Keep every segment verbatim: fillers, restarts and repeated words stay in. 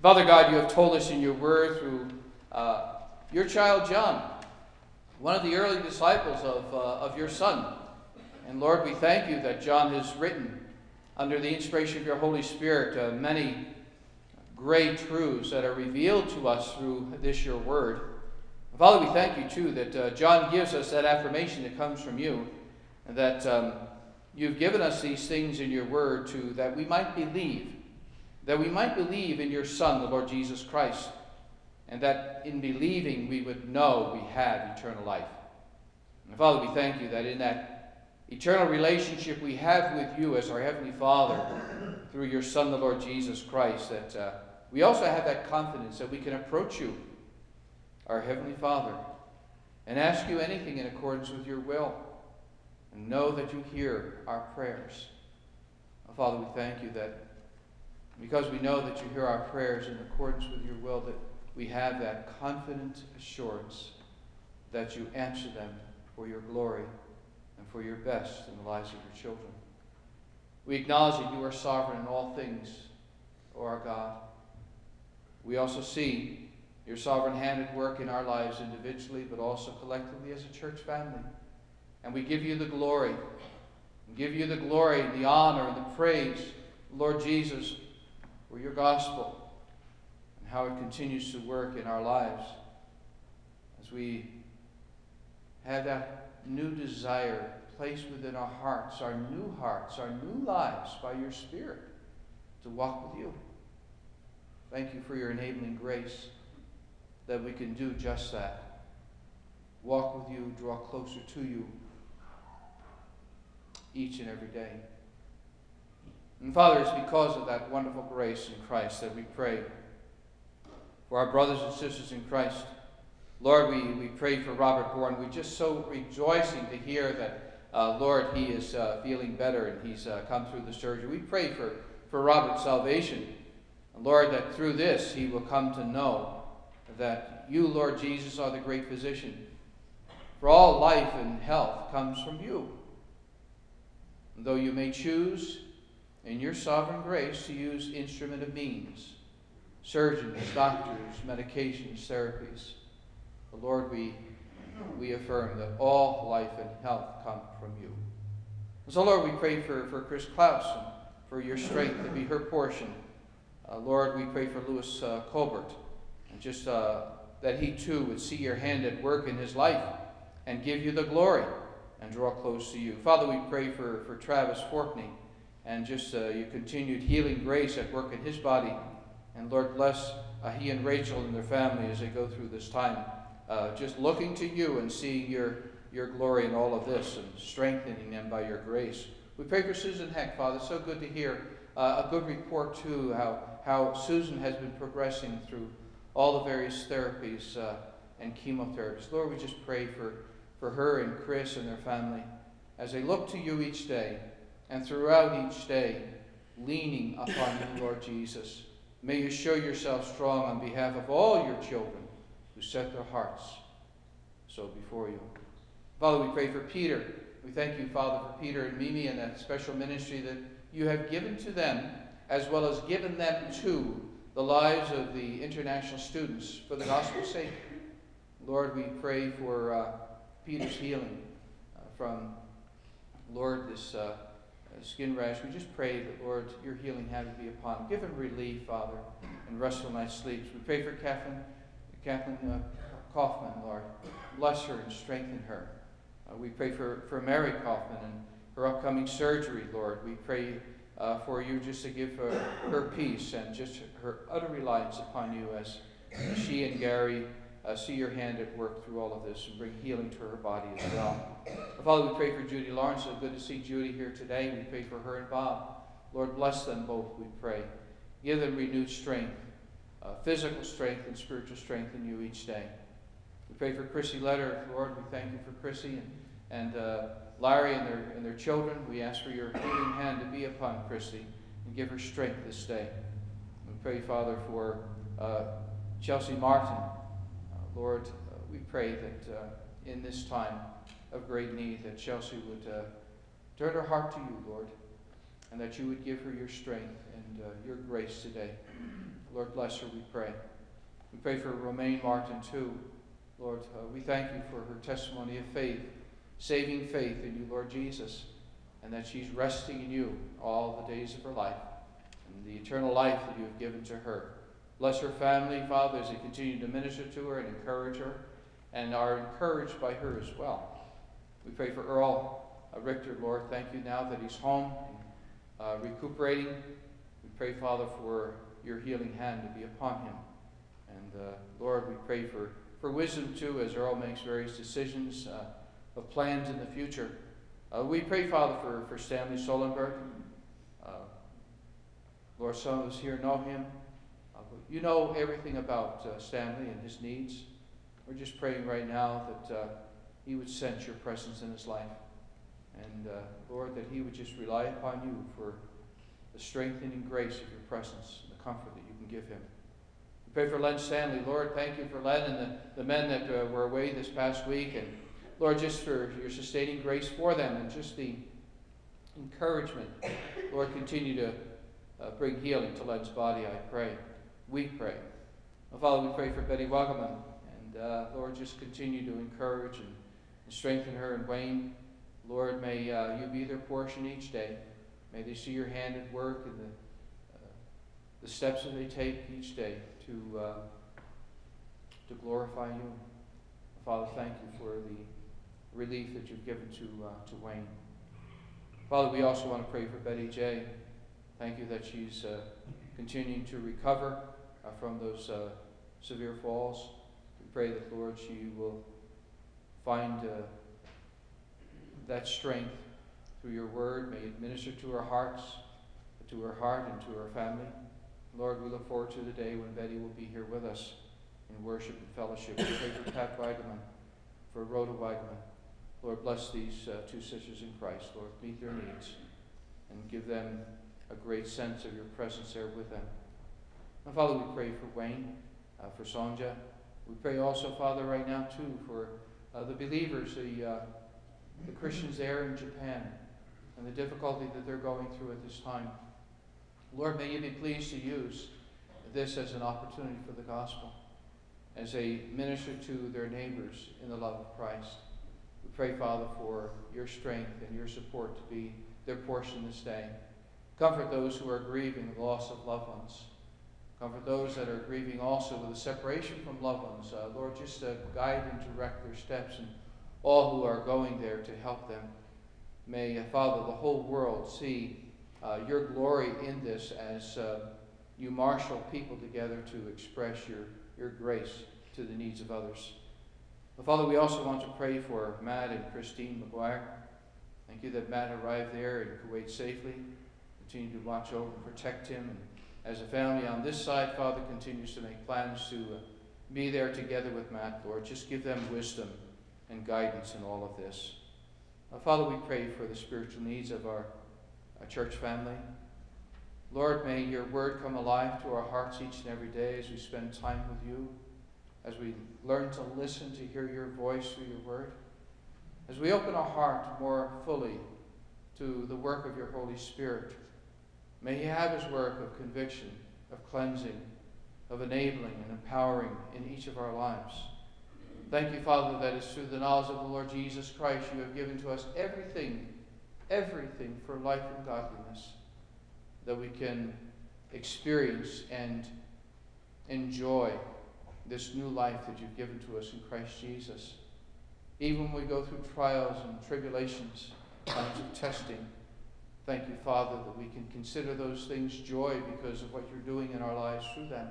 Father God, you have told us in your word through uh, your child John, one of the early disciples of, uh, of your Son. And Lord, we thank you that John has written, under the inspiration of your Holy Spirit, uh, many great truths that are revealed to us through this your word. Father, we thank you too that uh, John gives us that affirmation that comes from you, and that um, you've given us these things in your word to that we might believe, that we might believe in your Son, the Lord Jesus Christ, and that in believing we would know we have eternal life. And Father, we thank you that in that eternal relationship we have with you as our Heavenly Father through your Son, the Lord Jesus Christ, that uh, we also have that confidence that we can approach you, our Heavenly Father, and ask you anything in accordance with your will, and know that you hear our prayers. Oh, Father, we thank you that because we know that you hear our prayers in accordance with your will, that we have that confident assurance that you answer them for your glory and for your best in the lives of your children. We acknowledge that you are sovereign in all things, O our God. We also see your sovereign hand at work in our lives individually, but also collectively as a church family. And we give you the glory. We give you the glory, the honor, and the praise, Lord Jesus, for your gospel and how it continues to work in our lives as we have that new desire placed within our hearts, our new hearts, our new lives by your Spirit to walk with you. Thank you for your enabling grace that we can do just that. Walk with you, draw closer to you each and every day. And Father, it's because of that wonderful grace in Christ that we pray for our brothers and sisters in Christ. Lord, we, we pray for Robert Bourne. We're just so rejoicing to hear that, uh, Lord, he is uh, feeling better and he's uh, come through the surgery. We pray for, for Robert's salvation. And Lord, that through this he will come to know that you, Lord Jesus, are the great physician. For all life and health comes from you. And though you may choose in your sovereign grace to use instrument of means, surgeons, doctors, medications, therapies, but Lord, we, we affirm that all life and health come from you. And so, Lord, we pray for, for Chris Klaus and for your strength to be her portion. Uh, Lord, we pray for Louis uh, Colbert, and just uh, that he too would see your hand at work in his life and give you the glory and draw close to you. Father, we pray for, for Travis Forkney and just uh, your continued healing grace at work in his body. And Lord, bless uh, he and Rachel and their family as they go through this time, uh, just looking to you and seeing your, your glory in all of this and strengthening them by your grace. We pray for Susan Heck, Father. So good to hear uh, a good report, too, how, how Susan has been progressing through all the various therapies uh, and chemotherapies. Lord, we just pray for, for her and Chris and their family as they look to you each day and throughout each day, leaning upon you, Lord Jesus. May you show yourself strong on behalf of all your children who set their hearts so before you. Father, we pray for Peter. We thank you, Father, for Peter and Mimi and that special ministry that you have given to them, as well as given them to the lives of the international students for the gospel's sake. Lord, we pray for uh, Peter's healing uh, from, Lord, this uh, skin rash. We just pray that, Lord, your healing hand would be upon him. Give him relief, Father, and restful night's sleeps. We pray for Kathleen, Kathleen uh, Kaufman, Lord. Bless her and strengthen her. Uh, we pray for, for Mary Kaufman and her upcoming surgery, Lord. We pray uh, for you just to give her, her peace and just her utter reliance upon you as she and Gary uh, see your hand at work through all of this and bring healing to her body as well. Father, we pray for Judy Lawrence. It's good to see Judy here today. We pray for her and Bob. Lord, bless them both, we pray. Give them renewed strength, uh, physical strength and spiritual strength in you each day. We pray for Chrissy Letter. Lord, we thank you for Chrissy and, and uh, Larry and their, and their children. We ask for your healing hand to be upon Chrissy and give her strength this day. We pray, Father, for uh, Chelsea Martin. Uh, Lord, uh, we pray that uh, in this time of great need that Chelsea would uh, turn her heart to you, Lord, and that you would give her your strength and uh, your grace today. Lord, bless her, we pray. We pray for Romaine Martin, too. Lord, uh, we thank you for her testimony of faith, saving faith in you, Lord Jesus, and that she's resting in you all the days of her life, and the eternal life that you have given to her. Bless her family, Father, as they continue to minister to her and encourage her, and are encouraged by her as well. We pray for Earl uh, Richter, Lord. Thank you now that he's home, uh, recuperating. We pray, Father, for your healing hand to be upon him. And uh, Lord, we pray for, for wisdom, too, as Earl makes various decisions uh, of plans in the future. Uh, we pray, Father, for, for Stanley Solenberg. Uh, Lord, some of us here know him. Uh, you know everything about uh, Stanley and his needs. We're just praying right now that uh, he would sense your presence in his life. And, uh, Lord, that he would just rely upon you for the strengthening grace of your presence and the comfort that you can give him. We pray for Len Stanley. Lord, thank you for Len and the, the men that uh, were away this past week. And, Lord, just for your sustaining grace for them and just the encouragement. Lord, continue to uh, bring healing to Len's body, I pray. We pray. Well, Father, we pray for Betty Wagaman. And, uh, Lord, just continue to encourage and, and strengthen her and Wayne. Lord, may uh, you be their portion each day. May they see your hand at work in the, uh, the steps that they take each day to, uh, to glorify you. Father, thank you for the relief that you've given to, uh, to Wayne. Father, we also want to pray for Betty J. Thank you that she's uh, continuing to recover uh, from those uh, severe falls. We pray that, Lord, she will find uh, that strength through your word. May it minister to her hearts, to her heart, and to her family. Lord, we look forward to the day when Betty will be here with us in worship and fellowship. We pray for Pat Weideman, for Rhoda Weideman. Lord, bless these uh, two sisters in Christ. Lord, meet their needs and give them a great sense of your presence there with them. And Father, we pray for Wayne, uh, for Sonja. We pray also, Father, right now, too, for uh, the believers, the, uh, the Christians there in Japan, and the difficulty that they're going through at this time. Lord, may you be pleased to use this as an opportunity for the gospel, as they minister to their neighbors in the love of Christ. We pray, Father, for your strength and your support to be their portion this day. Comfort those who are grieving the loss of loved ones. Comfort those that are grieving also with the separation from loved ones. Uh, Lord, just uh, guide and direct their steps, and all who are going there to help them. May, uh, Father, the whole world see uh, your glory in this as uh, you marshal people together to express your, your grace to the needs of others. But Father, we also want to pray for Matt and Christine McGuire. Thank you that Matt arrived there in Kuwait safely. Continue to watch over and protect him. And as a family on this side, Father, continues to make plans to uh, be there together with Matt, Lord. Just give them wisdom and guidance in all of this. Uh, Father, we pray for the spiritual needs of our, our church family. Lord, may your word come alive to our hearts each and every day as we spend time with you, as we learn to listen to hear your voice through your word, as we open our heart more fully to the work of your Holy Spirit. May he have his work of conviction, of cleansing, of enabling and empowering in each of our lives. Thank you, Father, that it's through the knowledge of the Lord Jesus Christ you have given to us everything, everything for life and godliness, that we can experience and enjoy this new life that you've given to us in Christ Jesus. Even when we go through trials and tribulations, times of testing, thank you, Father, that we can consider those things joy because of what you're doing in our lives through them.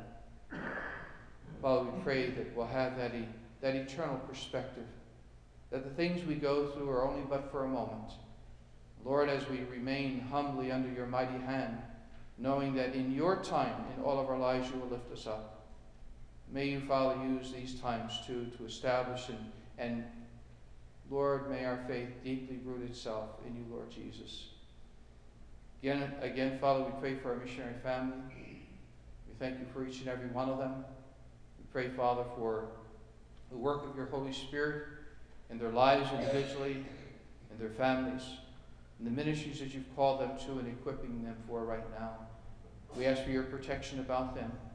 Father, we pray that we'll have that, e- that eternal perspective, that the things we go through are only but for a moment. Lord, as we remain humbly under your mighty hand, knowing that in your time, in all of our lives, you will lift us up. May you, Father, use these times too to establish and, and Lord, may our faith deeply root itself in you, Lord Jesus. Again, again, Father, we pray for our missionary family. We thank you for each and every one of them. We pray, Father, for the work of your Holy Spirit in their lives individually, and their families, and the ministries that you've called them to and equipping them for right now. We ask for your protection about them.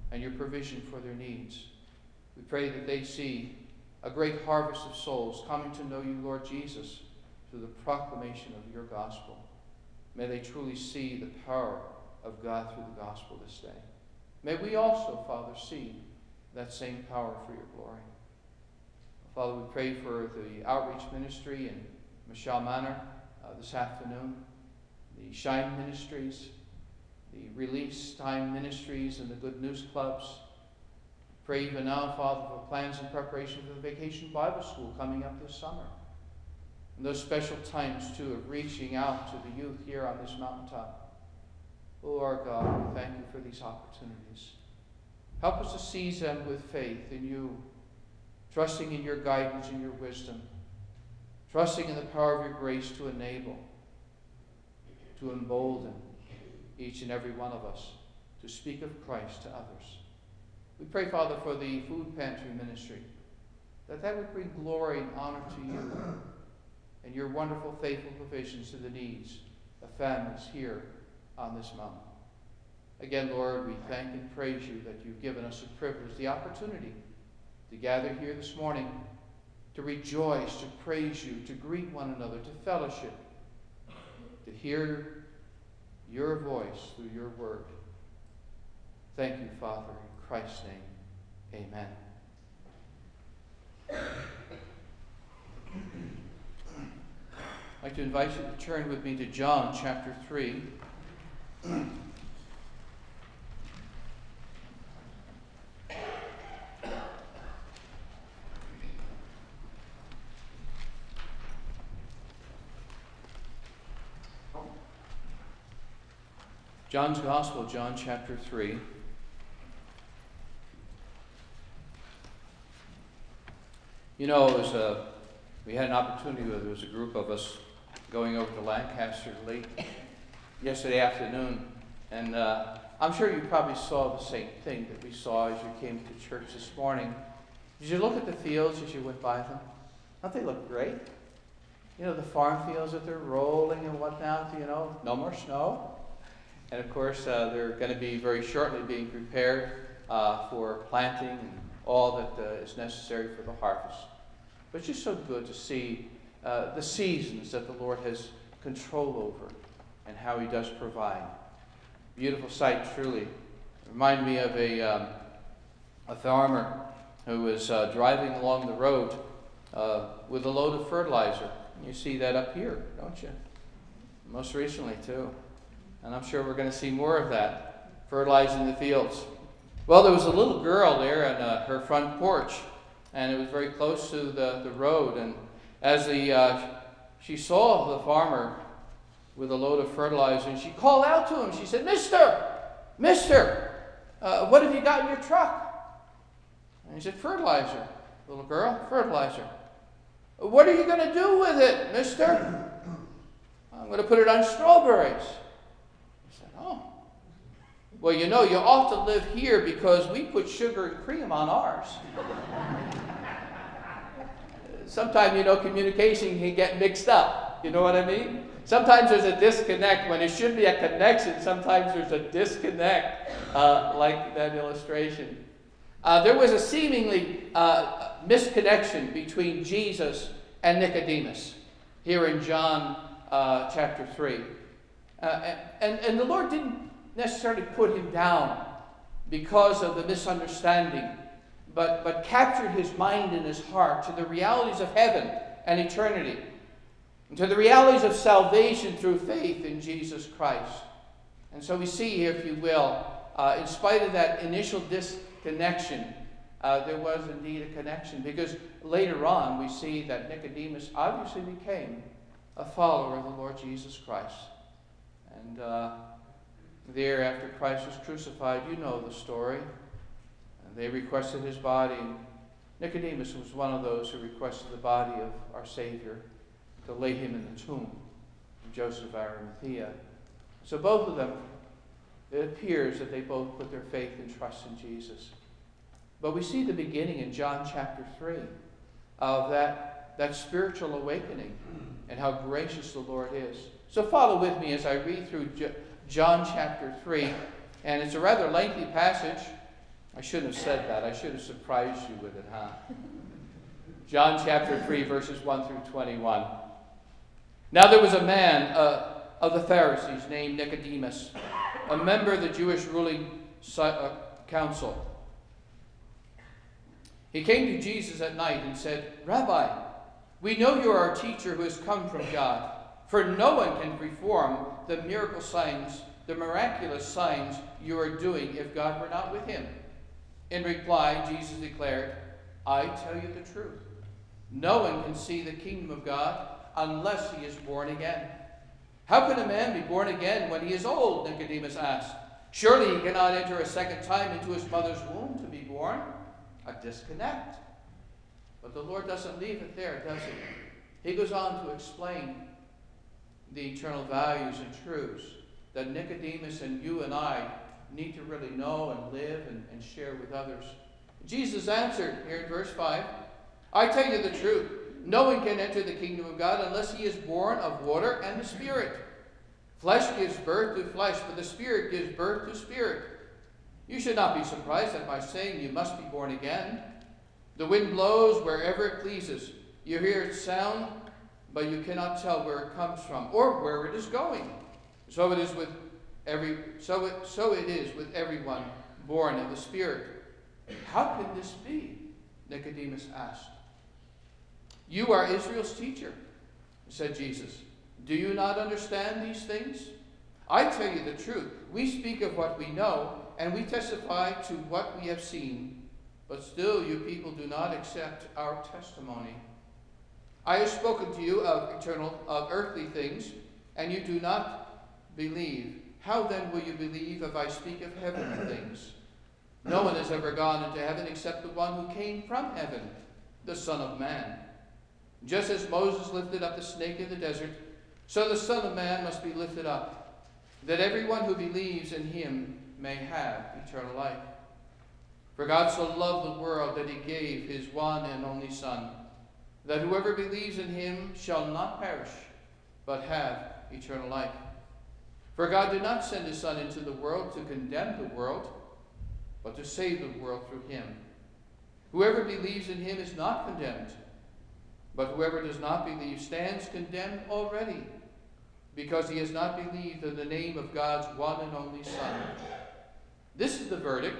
and your provision for their needs. We pray that they see a great harvest of souls coming to know you, Lord Jesus, through the proclamation of your gospel. May they truly see the power of God through the gospel this day. May we also, Father, see that same power for your glory. Father, we pray for the outreach ministry in Michelle Manor uh, this afternoon, the Shine Ministries, the Release Time Ministries, and the Good News Clubs. Pray even now, Father, for plans and preparation for the Vacation Bible School coming up this summer. And those special times, too, of reaching out to the youth here on this mountaintop. Oh, our God, we thank you for these opportunities. Help us to seize them with faith in you, trusting in your guidance and your wisdom, trusting in the power of your grace to enable, to embolden each and every one of us to speak of Christ to others. We pray, Father, for the food pantry ministry, that that would bring glory and honor to you and your wonderful, faithful provisions to the needs of families here on this mountain. Again, Lord, we thank and praise you that you've given us a privilege, the opportunity to gather here this morning, to rejoice, to praise you, to greet one another, to fellowship, to hear your voice through your word. Thank you, Father, in Christ's name. Amen. I'd like to invite you to turn with me to John chapter three. John's Gospel, John chapter three. You know, it was a, we had an opportunity where there was a group of us going over to Lancaster late yesterday afternoon, and uh, I'm sure you probably saw the same thing that we saw as you came to church this morning. Did you look at the fields as you went by them? Don't they look great? You know, the farm fields that they're rolling and whatnot, you know, no more snow. And of course, uh, they're going to be very shortly being prepared uh, for planting and all that uh, is necessary for the harvest. But it's just so good to see uh, the seasons that the Lord has control over and how he does provide. Beautiful sight, truly. Remind me of a, um, a farmer who was uh, driving along the road uh, with a load of fertilizer. You see that up here, don't you? Most recently, too. And I'm sure we're going to see more of that, fertilizing the fields. Well, there was a little girl there on uh, her front porch, and it was very close to the, the road. And as the uh, she saw the farmer with a load of fertilizer, and she called out to him. She said, Mister, Mister, uh, what have you got in your truck? And he said, fertilizer. Little girl, fertilizer. What are you going to do with it, mister? I'm going to put it on strawberries. Oh, well, you know, you ought to live here because we put sugar and cream on ours. Sometimes, you know, communication can get mixed up. You know what I mean? Sometimes there's a disconnect when it should be a connection. Sometimes there's a disconnect, uh, like that illustration. Uh, there was a seemingly uh, misconnection between Jesus and Nicodemus here in John uh, chapter three. Uh, and, and the Lord didn't necessarily put him down because of the misunderstanding, but, but captured his mind and his heart to the realities of heaven and eternity, and to the realities of salvation through faith in Jesus Christ. And so we see here, if you will, uh, in spite of that initial disconnection, uh, there was indeed a connection, because later on we see that Nicodemus obviously became a follower of the Lord Jesus Christ. And uh, there, after Christ was crucified, you know the story. And they requested his body. And Nicodemus was one of those who requested the body of our Savior to lay him in the tomb of Joseph of Arimathea. So both of them, it appears that they both put their faith and trust in Jesus. But we see the beginning in John chapter three of that, that spiritual awakening and how gracious the Lord is. So follow with me as I read through John chapter three. And it's a rather lengthy passage. I shouldn't have said that. I should have surprised you with it, huh? John chapter three, verses one through twenty-one. Now there was a man uh, of the Pharisees named Nicodemus, a member of the Jewish ruling uh, council. He came to Jesus at night and said, "Rabbi, we know you are a teacher who has come from God, for no one can perform the miracle signs, the miraculous signs you are doing if God were not with him." In reply, Jesus declared, "I tell you the truth. No one can see the kingdom of God unless he is born again." "How can a man be born again when he is old?" Nicodemus asked. "Surely he cannot enter a second time into his mother's womb to be born." A disconnect. But the Lord doesn't leave it there, does he? He goes on to explain the eternal values and truths that Nicodemus and you and I need to really know and live and, and share with others. Jesus answered here in verse five, "I tell you the truth. No one can enter the kingdom of God unless he is born of water and the Spirit. Flesh gives birth to flesh, but the Spirit gives birth to spirit. You should not be surprised at my saying you must be born again. The wind blows wherever it pleases. You hear its sound, but you cannot tell where it comes from or where it is going. So it is with every so it so it is with everyone born of the Spirit." "How can this be?" Nicodemus asked. "You are Israel's teacher," said Jesus. "Do you not understand these things? I tell you the truth. We speak of what we know, and we testify to what we have seen, but still you people do not accept our testimony. I have spoken to you of eternal, of earthly things, and you do not believe. How then will you believe if I speak of heavenly things? No one has ever gone into heaven except the one who came from heaven, the Son of Man. Just as Moses lifted up the snake in the desert, so the Son of Man must be lifted up, that everyone who believes in him may have eternal life. For God so loved the world that he gave his one and only Son, that whoever believes in him shall not perish, but have eternal life. For God did not send his Son into the world to condemn the world, but to save the world through him. Whoever believes in him is not condemned, but whoever does not believe stands condemned already, because he has not believed in the name of God's one and only Son. This is the verdict.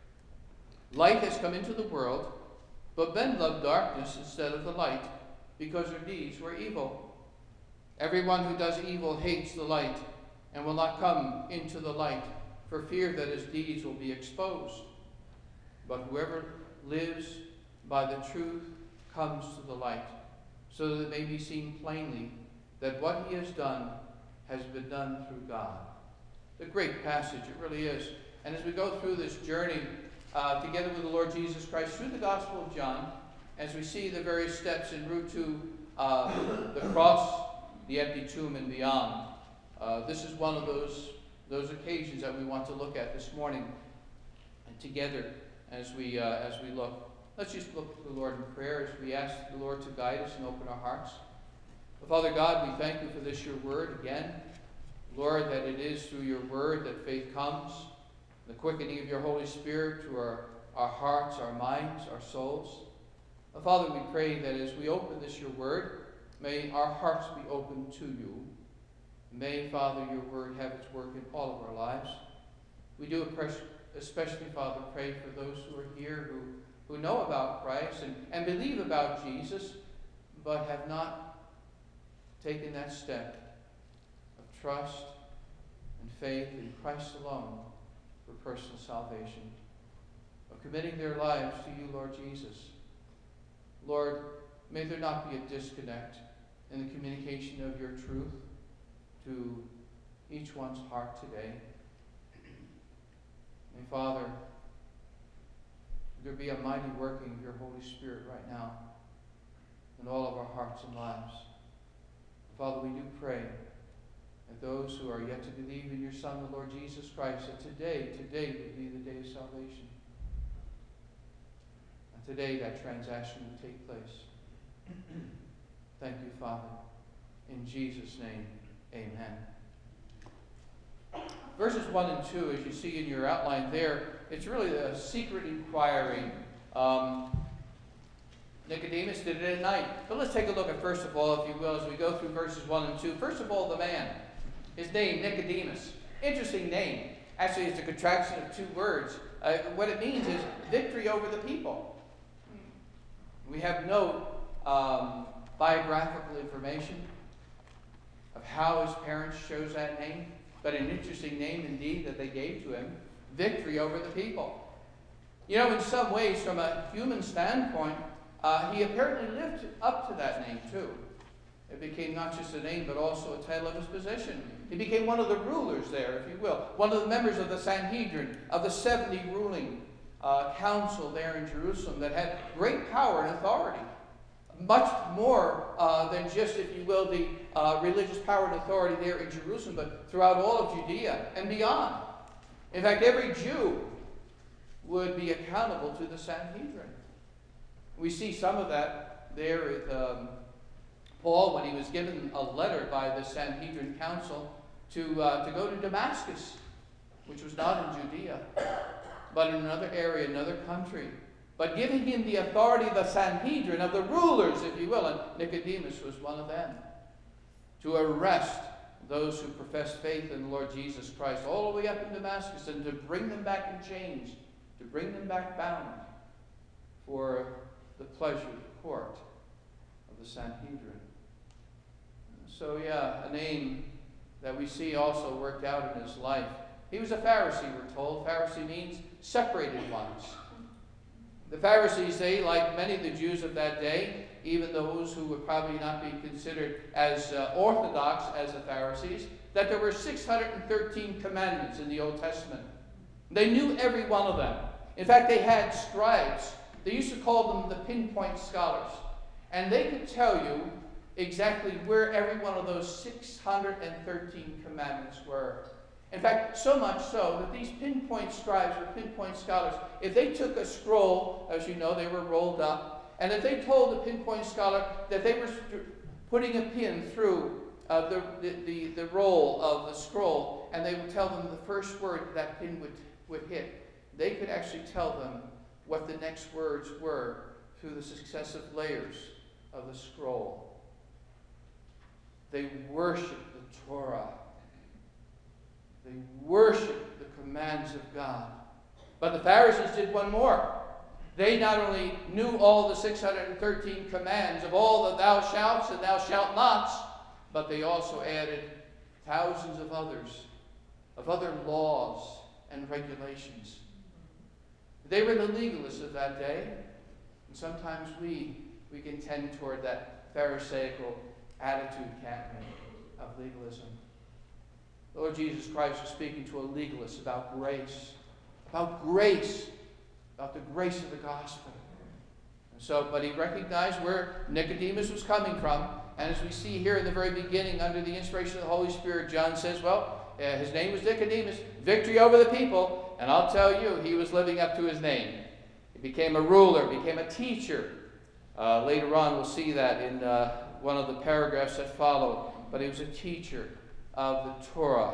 Light has come into the world, but men loved darkness instead of the light, because their deeds were evil. Everyone who does evil hates the light, and will not come into the light, for fear that his deeds will be exposed. But whoever lives by the truth comes to the light, so that it may be seen plainly that what he has done has been done through God. A great passage, it really is. And as we go through this journey uh, together with the Lord Jesus Christ through the Gospel of John, as we see the various steps en route to uh, the cross, the empty tomb, and beyond, uh, this is one of those, those occasions that we want to look at this morning and together as we, uh, as we look. Let's just look to the Lord in prayer as we ask the Lord to guide us and open our hearts. Father God, we thank you for this, your word again. Lord, that it is through your word that faith comes, the quickening of your Holy Spirit to our, our hearts, our minds, our souls. Father, we pray that as we open this, your word, may our hearts be open to you. May, Father, your word have its work in all of our lives. We do especially, Father, pray for those who are here who, who know about Christ and, and believe about Jesus, but have not taken that step of trust and faith in Christ alone for personal salvation, of committing their lives to you, Lord Jesus. Lord, may there not be a disconnect in the communication of your truth to each one's heart today. May, Father, there be a mighty working of your Holy Spirit right now in all of our hearts and lives. Father, we do pray that those who are yet to believe in your Son, the Lord Jesus Christ, that today, today would be the day of salvation. And today that transaction will take place. Thank you, Father. In Jesus' name, amen. Verses one and two, as you see in your outline there, It's really a secret inquiry. Um, Nicodemus did it at night. But let's take a look at, first of all, if you will, as we go through verses one and two. First of all, the man. His name, Nicodemus. Interesting name. Actually, it's a contraction of two words. Uh, what it means is victory over the people. We have no um, biographical information of how his parents chose that name, but an interesting name indeed that they gave to him, victory over the people. You know, in some ways, from a human standpoint, uh, he apparently lived up to that name too. It became not just a name, but also a title of his position. He became one of the rulers there, if you will, one of the members of the Sanhedrin, of the seventy ruling uh, council there in Jerusalem that had great power and authority. Much more uh, than just, if you will, the uh, religious power and authority there in Jerusalem, but throughout all of Judea and beyond. In fact, every Jew would be accountable to the Sanhedrin. We see some of that there with um, Paul when he was given a letter by the Sanhedrin council to, uh, to go to Damascus, which was not in Judea, but in another area, another country. But giving him the authority of the Sanhedrin, of the rulers, if you will, and Nicodemus was one of them, to arrest those who professed faith in the Lord Jesus Christ all the way up in Damascus and to bring them back in chains, to bring them back bound for the pleasure of the court of the Sanhedrin. So yeah, a name that we see also worked out in his life. He was a Pharisee, we're told. Pharisee means separated ones. The Pharisees, they, like many of the Jews of that day, even those who would probably not be considered as uh, orthodox as the Pharisees, that there were six hundred thirteen commandments in the Old Testament. They knew every one of them. In fact, they had scribes. They used to call them the pinpoint scholars. And they could tell you exactly where every one of those six hundred thirteen commandments were. In fact, so much so that these pinpoint scribes or pinpoint scholars, if they took a scroll, as you know, they were rolled up, and if they told the pinpoint scholar that they were putting a pin through uh, the, the, the, the roll of the scroll, and they would tell them the first word that pin would, would hit, they could actually tell them what the next words were through the successive layers of the scroll. They worshiped the Torah. They worshiped the commands of God. But the Pharisees did one more. They not only knew all the six hundred thirteen commands of all the thou shalt and thou shalt nots, but they also added thousands of others, of other laws and regulations. They were the legalists of that day, and sometimes we, we can tend toward that Pharisaical attitude, can't we, of legalism. The Lord Jesus Christ was speaking to a legalist about grace, about grace, about the grace of the gospel. And so, but he recognized where Nicodemus was coming from, and as we see here in the very beginning, under the inspiration of the Holy Spirit, John says, well, uh, his name was Nicodemus, victory over the people, and I'll tell you, he was living up to his name. He became a ruler, became a teacher. Uh, later on, we'll see that in uh, one of the paragraphs that follow, but he was a teacher of the Torah.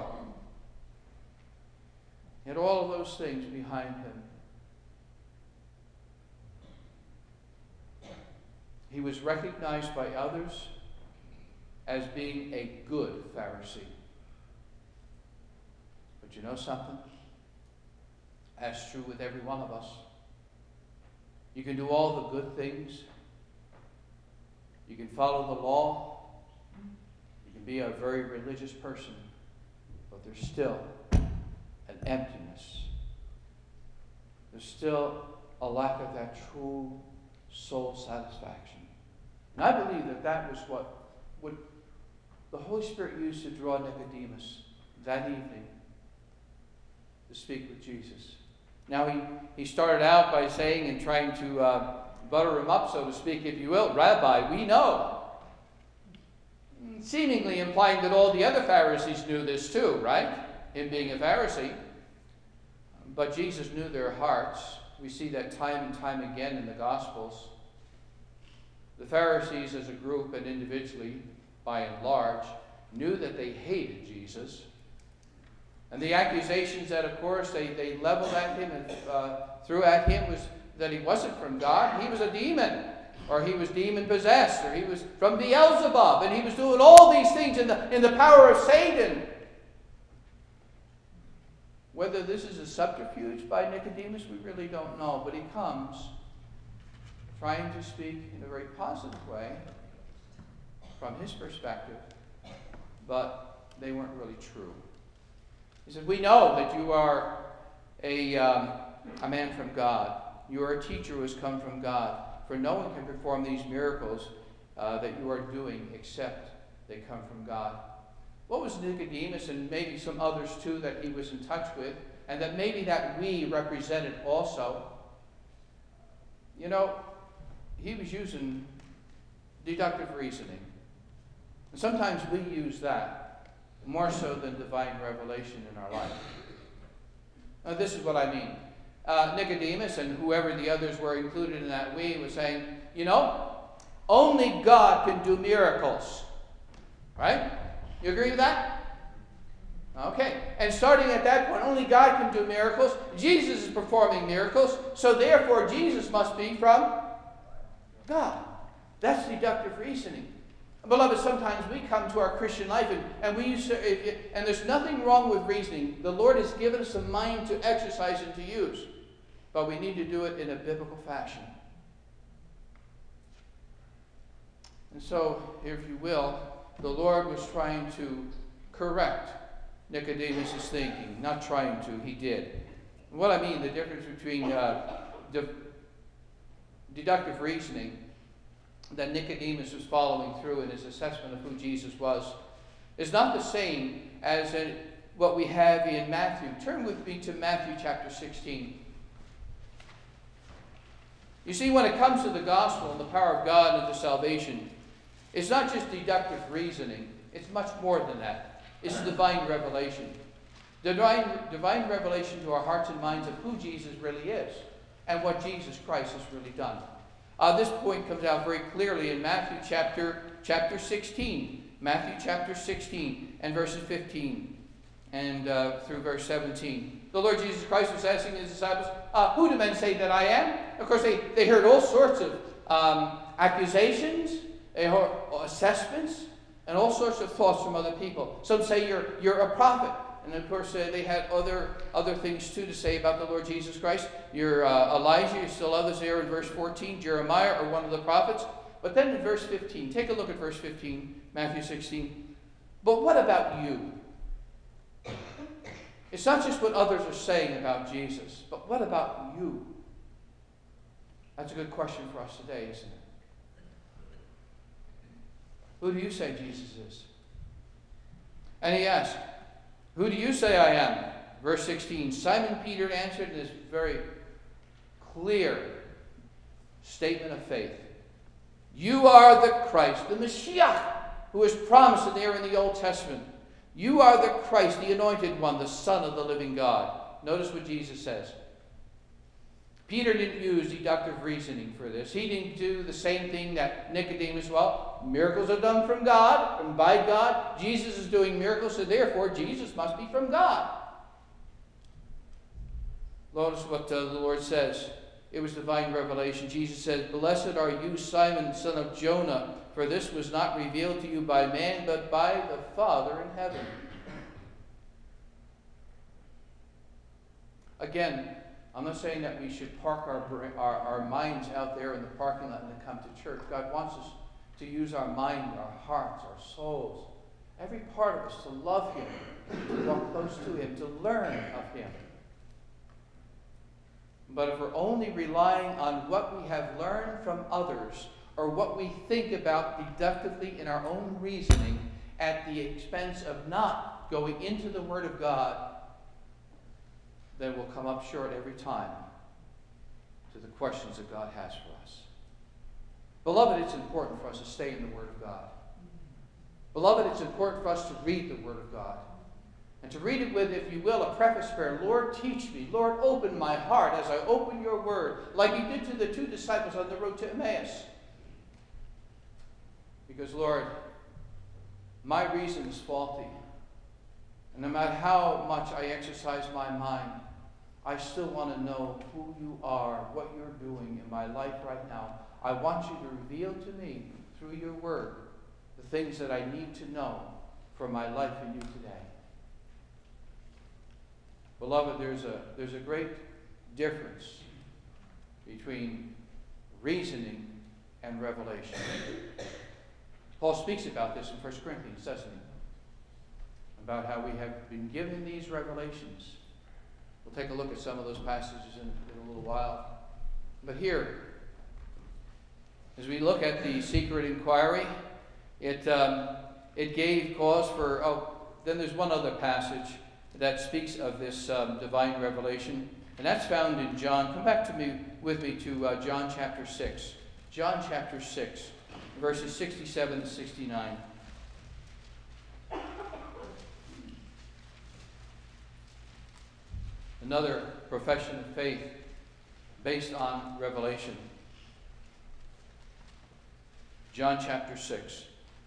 He had all of those things behind him. He was recognized by others as being a good Pharisee. But you know something? That's true with every one of us. You can do all the good things. You can follow the law. Be a very religious person, but there's still an emptiness. There's still a lack of that true soul satisfaction. And I believe that that was what, what the Holy Spirit used to draw Nicodemus that evening to speak with Jesus. Now he, he started out by saying and trying to uh, butter him up, so to speak, if you will, Rabbi, we know. Seemingly implying that all the other Pharisees knew this too, right? Him being a Pharisee. But Jesus knew their hearts. We see that time and time again in the Gospels. The Pharisees as a group and individually, by and large, knew that they hated Jesus. And the accusations that, of course, they, they leveled at him and uh, threw at him was that he wasn't from God. He was a demon, or he was demon-possessed, or he was from Beelzebub, and he was doing all these things in the, in the power of Satan. Whether this is a subterfuge by Nicodemus, we really don't know, but he comes trying to speak in a very positive way from his perspective, but they weren't really true. He said, we know that you are a, um, a man from God. You are a teacher who has come from God. For no one can perform these miracles uh, that you are doing except they come from God. What was Nicodemus, and maybe some others too that he was in touch with, and that maybe that we represented also? You know, he was using deductive reasoning. And sometimes we use that more so than divine revelation in our life. Now, this is what I mean. Uh, Nicodemus and whoever the others were included in that we was saying, you know, only God can do miracles. Right? You agree with that? Okay. And starting at that point, only God can do miracles. Jesus is performing miracles, so therefore Jesus must be from God. That's deductive reasoning. Beloved, sometimes we come to our Christian life and, and we use, and there's nothing wrong with reasoning. The Lord has given us a mind to exercise and to use. But we need to do it in a biblical fashion. And so, if you will, the Lord was trying to correct Nicodemus' thinking. Not trying to, he did. And what I mean, the difference between uh, de- deductive reasoning that Nicodemus was following through in his assessment of who Jesus was is not the same as in what we have in Matthew. Turn with me to Matthew chapter sixteen. You see, when it comes to the gospel and the power of God and the salvation, it's not just deductive reasoning. It's much more than that. It's divine revelation. Divine, divine revelation to our hearts and minds of who Jesus really is and what Jesus Christ has really done. Uh, this point comes out very clearly in Matthew chapter, chapter sixteen. Matthew chapter sixteen and verses fifteen and uh, through verse seventeen. The Lord Jesus Christ was asking his disciples, uh, who do men say that I am? Of course, they, they heard all sorts of um, accusations, they heard assessments, and all sorts of thoughts from other people. Some say you're, you're a prophet. And of course, uh, they had other other things too to say about the Lord Jesus Christ. You're uh, Elijah, there's still others there in verse fourteen, Jeremiah or one of the prophets. But then in verse fifteen, take a look at verse fifteen, Matthew sixteen. But what about you? It's not just what others are saying about Jesus, but what about you? That's a good question for us today, isn't it? Who do you say Jesus is? And he asked, who do you say I am? Verse sixteen, Simon Peter answered in this very clear statement of faith. You are the Christ, the Messiah, who is promised there in the Old Testament. You are the Christ, the anointed one, the Son of the living God. Notice what Jesus says. Peter didn't use deductive reasoning for this. He didn't do the same thing that Nicodemus, well, miracles are done from God, and by God. Jesus is doing miracles, so therefore Jesus must be from God. Notice what uh, the Lord says. It was divine revelation. Jesus says, blessed are you, Simon, son of Jonah, for this was not revealed to you by man, but by the Father in heaven. Again, I'm not saying that we should park our, our, our minds out there in the parking lot and then come to church. God wants us to use our mind, our hearts, our souls, every part of us to love him, to walk close to him, to learn of him. But if we're only relying on what we have learned from others or what we think about deductively in our own reasoning at the expense of not going into the Word of God, then we'll come up short every time to the questions that God has for us. Beloved, it's important for us to stay in the Word of God. Beloved, it's important for us to read the Word of God. And to read it with, if you will, a preface prayer. Lord, teach me. Lord, open my heart as I open your Word, like you did to the two disciples on the road to Emmaus. Because, Lord, my reason is faulty. And no matter how much I exercise my mind, I still want to know who you are, what you're doing in my life right now. I want you to reveal to me through your word the things that I need to know for my life in you today. Beloved, there's a, there's a great difference between reasoning and revelation. Paul speaks about this in First Corinthians, doesn't he? About how we have been given these revelations. We'll take a look at some of those passages in, in a little while. But here, as we look at the secret inquiry, it, um, it gave cause for, oh, then there's one other passage that speaks of this um, divine revelation, and that's found in John. Come back to me with me to uh, John chapter six. John chapter six, verses sixty-seven to sixty-nine. Another profession of faith based on revelation. John chapter six.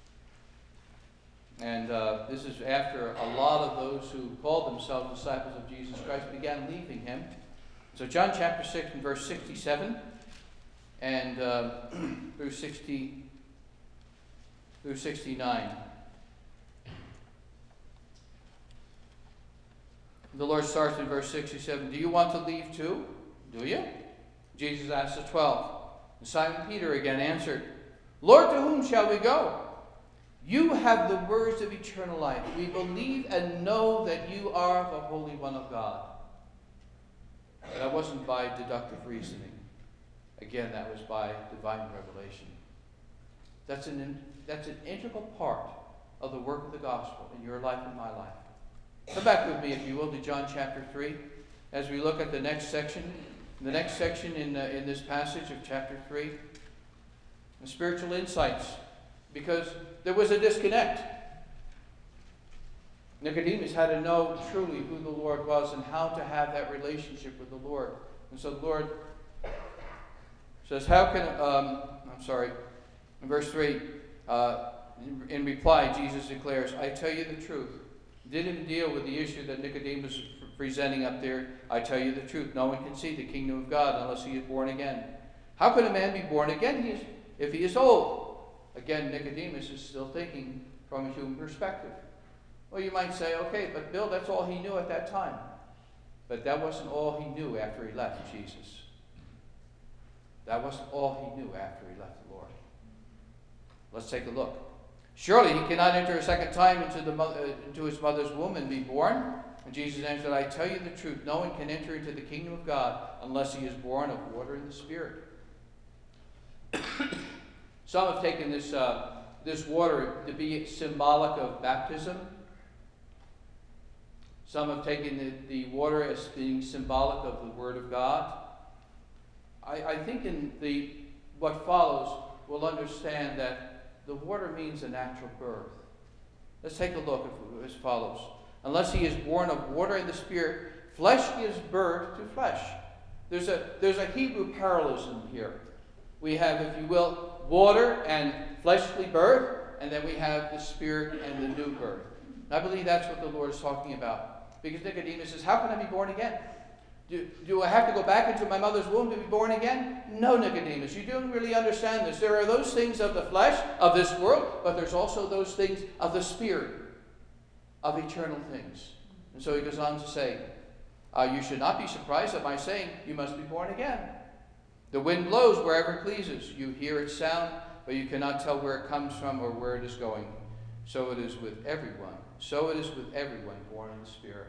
And uh, this is after a lot of those who called themselves disciples of Jesus Christ began leaving him. So John chapter six and verse sixty-seven and uh, through sixty through sixty-nine. The Lord starts in verse sixty-seven. Do you want to leave too? Do you? Jesus asked the twelve. And Simon Peter again answered, Lord, to whom shall we go? You have the words of eternal life. We believe and know that you are the Holy One of God. That wasn't by deductive reasoning. Again, that was by divine revelation. That's an, that's an integral part of the work of the gospel in your life and my life. Come back with me, if you will, to John chapter three, as we look at the next section. The next section in, uh, in this passage of chapter three, the spiritual insights, because there was a disconnect. Nicodemus had to know truly who the Lord was and how to have that relationship with the Lord. And so the Lord says, how can, um, I'm sorry, in verse three, uh, in, in reply, Jesus declares, I tell you the truth. Didn't deal with the issue that Nicodemus was presenting up there. I tell you the truth. No one can see the kingdom of God unless he is born again. How can a man be born again he is, if he is old? Again, Nicodemus is still thinking from a human perspective. Well, you might say, okay, but Bill, that's all he knew at that time. But that wasn't all he knew after he left Jesus. That wasn't all he knew after he left the Lord. Let's take a look. Surely he cannot enter a second time into, the, uh, into his mother's womb and be born. And Jesus answered, I tell you the truth, no one can enter into the kingdom of God unless he is born of water and the Spirit. Some have taken this, uh, this water to be symbolic of baptism. Some have taken the, the water as being symbolic of the Word of God. I, I think in the what follows, we'll understand that the water means a natural birth. Let's take a look as follows. Unless he is born of water and the Spirit, flesh gives birth to flesh. There's a, there's a Hebrew parallelism here. We have, if you will, water and fleshly birth, and then we have the Spirit and the new birth. And I believe that's what the Lord is talking about. Because Nicodemus says, how can I be born again? Do, do I have to go back into my mother's womb to be born again? No, Nicodemus, you don't really understand this. There are those things of the flesh, of this world, but there's also those things of the Spirit, of eternal things. And so he goes on to say, uh, you should not be surprised at my saying, you must be born again. The wind blows wherever it pleases. You hear its sound, but you cannot tell where it comes from or where it is going. So it is with everyone. So it is with everyone born in the Spirit.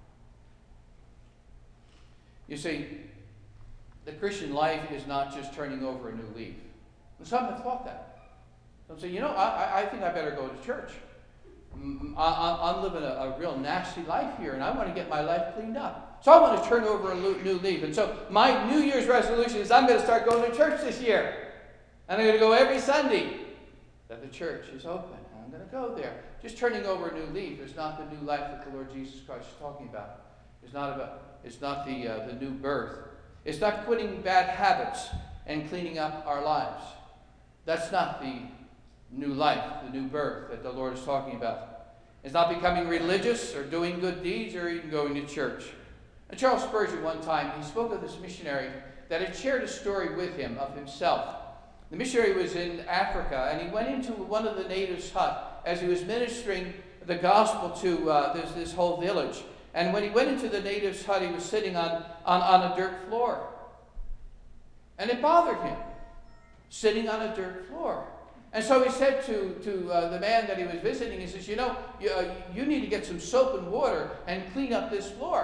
You see, the Christian life is not just turning over a new leaf. And some have thought that. Some say, you know, I, I think I better go to church. I, I'm living a, a real nasty life here, and I want to get my life cleaned up. So I want to turn over a new leaf. And so my New Year's resolution is I'm going to start going to church this year. And I'm going to go every Sunday that the church is open. And I'm going to go there. Just turning over a new leaf is not the new life that the Lord Jesus Christ is talking about. It's not about. It's not the, uh, the new birth. It's not quitting bad habits and cleaning up our lives. That's not the new life, the new birth that the Lord is talking about. It's not becoming religious or doing good deeds or even going to church. And Charles Spurgeon, one time, he spoke of this missionary that had shared a story with him of himself. The missionary was in Africa, and he went into one of the natives' hut as he was ministering the gospel to uh, this, this whole village. And when he went into the native's hut, he was sitting on, on, on a dirt floor. And it bothered him, sitting on a dirt floor. And so he said to, to uh, the man that he was visiting, he says, you know, you, uh, you need to get some soap and water and clean up this floor.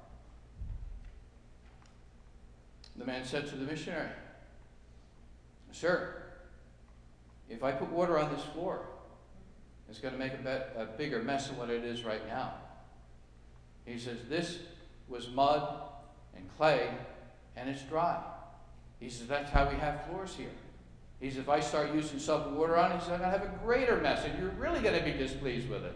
The man said to the missionary, sir, if I put water on this floor, it's going to make a, bet, a bigger mess than what it is right now. He says, this was mud and clay, and it's dry. He says, that's how we have floors here. He says, if I start using soap and water on it, he says, I'm going to have a greater mess, and you're really going to be displeased with it.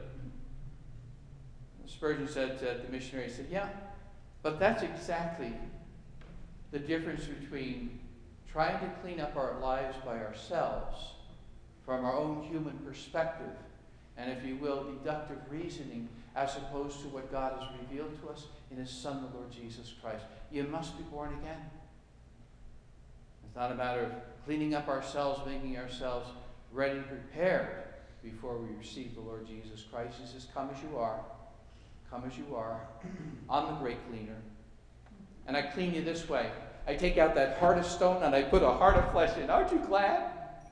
And Spurgeon said to the missionary, he said, yeah, but that's exactly the difference between trying to clean up our lives by ourselves from our own human perspective and, if you will, deductive reasoning, as opposed to what God has revealed to us in His Son, the Lord Jesus Christ. You must be born again. It's not a matter of cleaning up ourselves, making ourselves ready and prepared before we receive the Lord Jesus Christ. He says, come as you are. Come as you are. I'm the great cleaner. And I clean you this way. I take out that heart of stone and I put a heart of flesh in. Aren't you glad?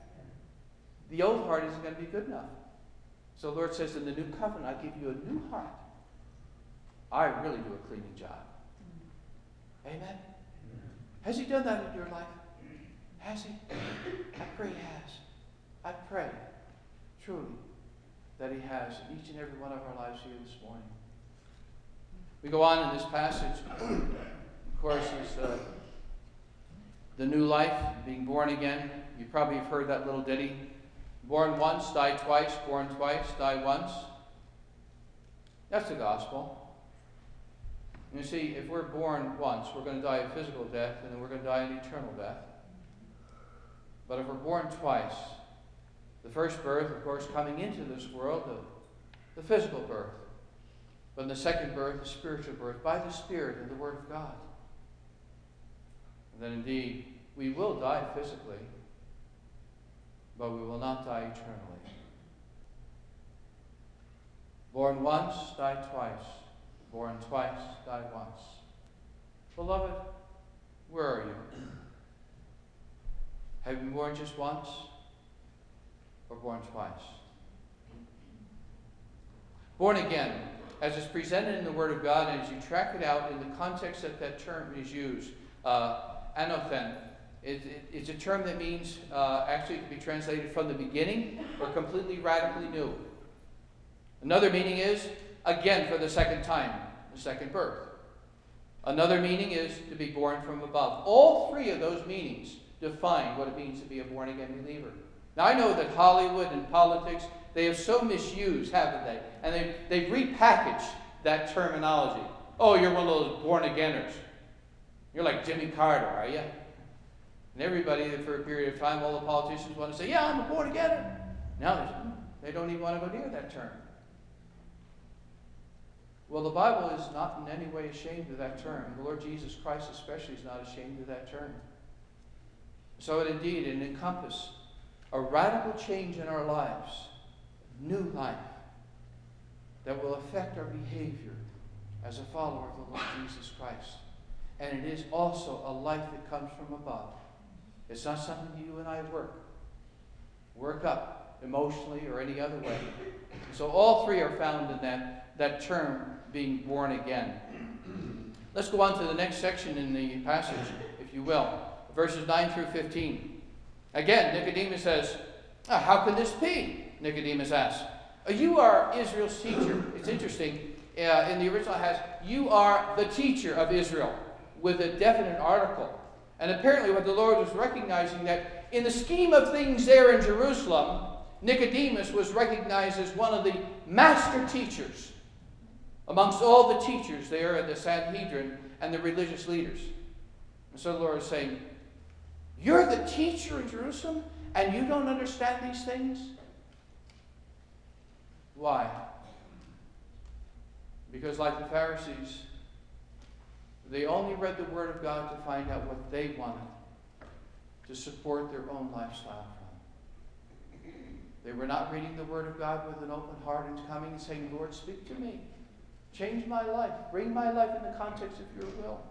The old heart isn't going to be good enough. So the Lord says, in the new covenant, I give you a new heart. I really do a cleaning job. Amen? Has He done that in your life? Has He? I pray He has. I pray, truly, that He has in each and every one of our lives here this morning. We go on in this passage. Of course, is uh, the new life, being born again. You probably have heard that little ditty. Born once, die twice, born twice, die once. That's the gospel. You see, if we're born once, we're going to die a physical death, and then we're going to die an eternal death. But if we're born twice, the first birth, of course, coming into this world, the, the physical birth. But in the second birth, the spiritual birth, by the Spirit and the Word of God. And then indeed, we will die physically, but we will not die eternally. Born once, die twice. Born twice, die once. Beloved, where are you? Have you been born just once or born twice? Born again, as it's presented in the Word of God, and as you track it out in the context that that term is used, uh, anothen, it, it, it's a term that means, uh, actually it can be translated from the beginning or completely radically new. Another meaning is, again for the second time, the second birth. Another meaning is to be born from above. All three of those meanings define what it means to be a born-again believer. Now, I know that Hollywood and politics, they have so misused, haven't they? And they've, they've repackaged that terminology. Oh, you're one of those born-againers. You're like Jimmy Carter, are you? And everybody, for a period of time, all the politicians want to say, yeah, I'm a born-againer. Now they don't even want to go near that term. Well, the Bible is not in any way ashamed of that term. The Lord Jesus Christ especially is not ashamed of that term. So it indeed, it encompasses a radical change in our lives, new life, that will affect our behavior as a follower of the Lord Jesus Christ. And it is also a life that comes from above. It's not something you and I work, work up emotionally or any other way. So all three are found in that, that term, being born again. Let's go on to the next section in the passage, if you will. Verses nine through fifteen. Again, Nicodemus says, oh, how can this be? Nicodemus asks. You are Israel's teacher. It's interesting. Uh, in the original it has, you are the teacher of Israel, with a definite article. And apparently what the Lord was recognizing, that in the scheme of things there in Jerusalem, Nicodemus was recognized as one of the master teachers amongst all the teachers there at the Sanhedrin and the religious leaders. And so the Lord is saying, you're the teacher in Jerusalem and you don't understand these things? Why? Because like the Pharisees, they only read the Word of God to find out what they wanted to support their own lifestyle from. They were not reading the Word of God with an open heart and coming and saying, Lord, speak to me. Change my life. Bring my life in the context of your will.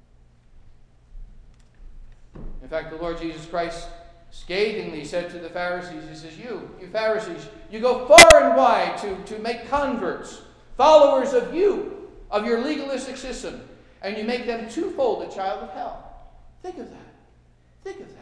In fact, the Lord Jesus Christ scathingly said to the Pharisees, he says, you, you Pharisees, you go far and wide to, to make converts, followers of you, of your legalistic system, and you make them twofold a child of hell. Think of that. Think of that.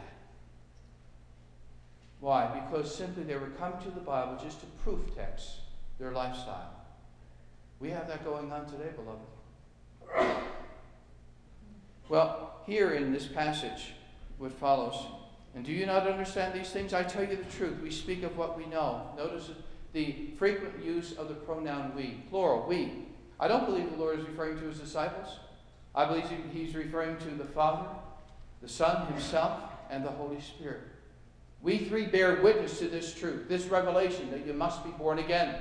Why? Because simply they were coming to the Bible just to proof text their lifestyle. We have that going on today, beloved. Well, here in this passage, what follows, and do you not understand these things? I tell you the truth. We speak of what we know. Notice the frequent use of the pronoun we, plural, we. I don't believe the Lord is referring to his disciples. I believe he's referring to the Father, the Son himself, and the Holy Spirit. We three bear witness to this truth, this revelation that you must be born again.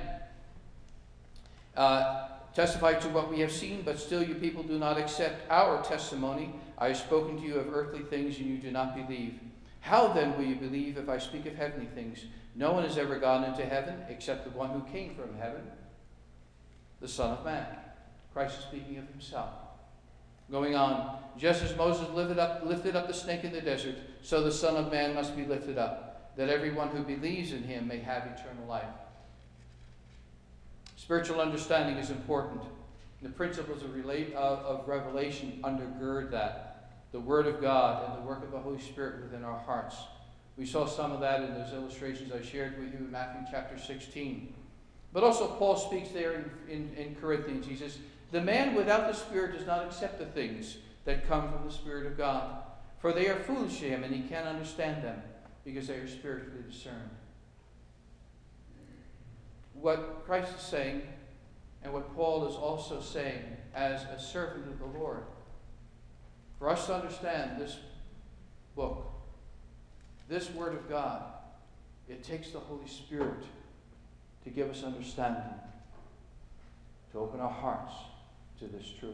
Uh, testify to what we have seen, but still you people do not accept our testimony. I have spoken to you of earthly things, and you do not believe. How then will you believe if I speak of heavenly things? No one has ever gone into heaven except the one who came from heaven, the Son of Man. Christ is speaking of himself. Going on, just as Moses lifted up, lifted up the snake in the desert, so the Son of Man must be lifted up, that everyone who believes in him may have eternal life. Spiritual understanding is important. The principles of, relate, of, of revelation undergird that. The Word of God and the work of the Holy Spirit within our hearts. We saw some of that in those illustrations I shared with you in Matthew chapter sixteen. But also Paul speaks there in, in, in Corinthians. He says, the man without the Spirit does not accept the things that come from the Spirit of God, for they are foolish to him, and he can't understand them, because they are spiritually discerned. What Christ is saying, and what Paul is also saying as a servant of the Lord, for us to understand this book, this Word of God, it takes the Holy Spirit to give us understanding, to open our hearts to this truth.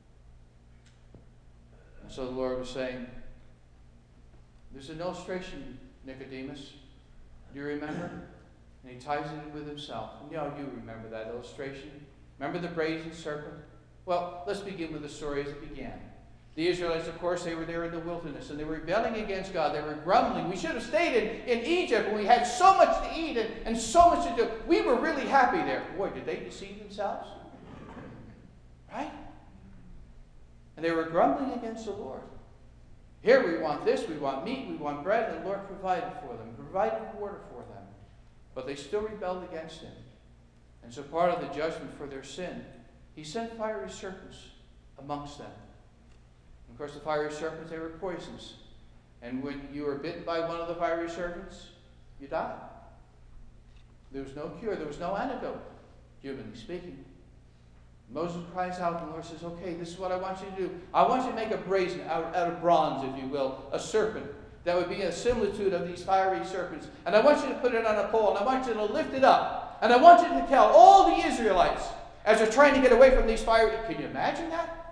And so the Lord was saying, there's an illustration, Nicodemus. Do you remember? And he ties it in with himself. And you know, you remember that illustration. Remember the brazen serpent? Well, let's begin with the story as it began. The Israelites, of course, they were there in the wilderness, and they were rebelling against God. They were grumbling. We should have stayed in, in Egypt when we had so much to eat and, and so much to do. We were really happy there. Boy, did they deceive themselves? Right? And they were grumbling against the Lord. Here we want this, we want meat, we want bread, and the Lord provided for them, provided water for them. But they still rebelled against him. And so part of the judgment for their sin, he sent fiery serpents amongst them. And of course, the fiery serpents, they were poisonous. And when you were bitten by one of the fiery serpents, you died. There was no cure, there was no antidote, humanly speaking. Moses cries out, and the Lord says, okay, this is what I want you to do. I want you to make a brazen, out, out of bronze, if you will, a serpent that would be a similitude of these fiery serpents. And I want you to put it on a pole, and I want you to lift it up. And I want you to tell all the Israelites, as they're trying to get away from these fiery... Can you imagine that?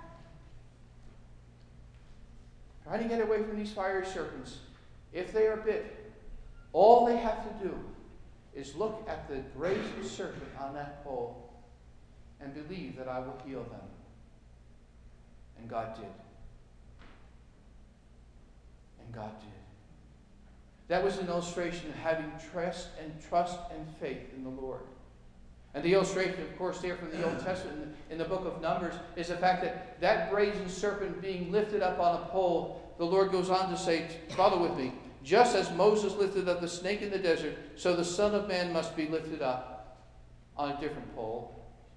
Trying to get away from these fiery serpents. If they are bit, all they have to do is look at the brazen serpent on that pole and believe that I will heal them. And God did. And God did. That was an illustration of having trust and trust and faith in the Lord. And the illustration, of course, there from the Old Testament in the, in the book of Numbers is the fact that that brazen serpent being lifted up on a pole, the Lord goes on to say, follow with me, just as Moses lifted up the snake in the desert, so the Son of Man must be lifted up on a different pole,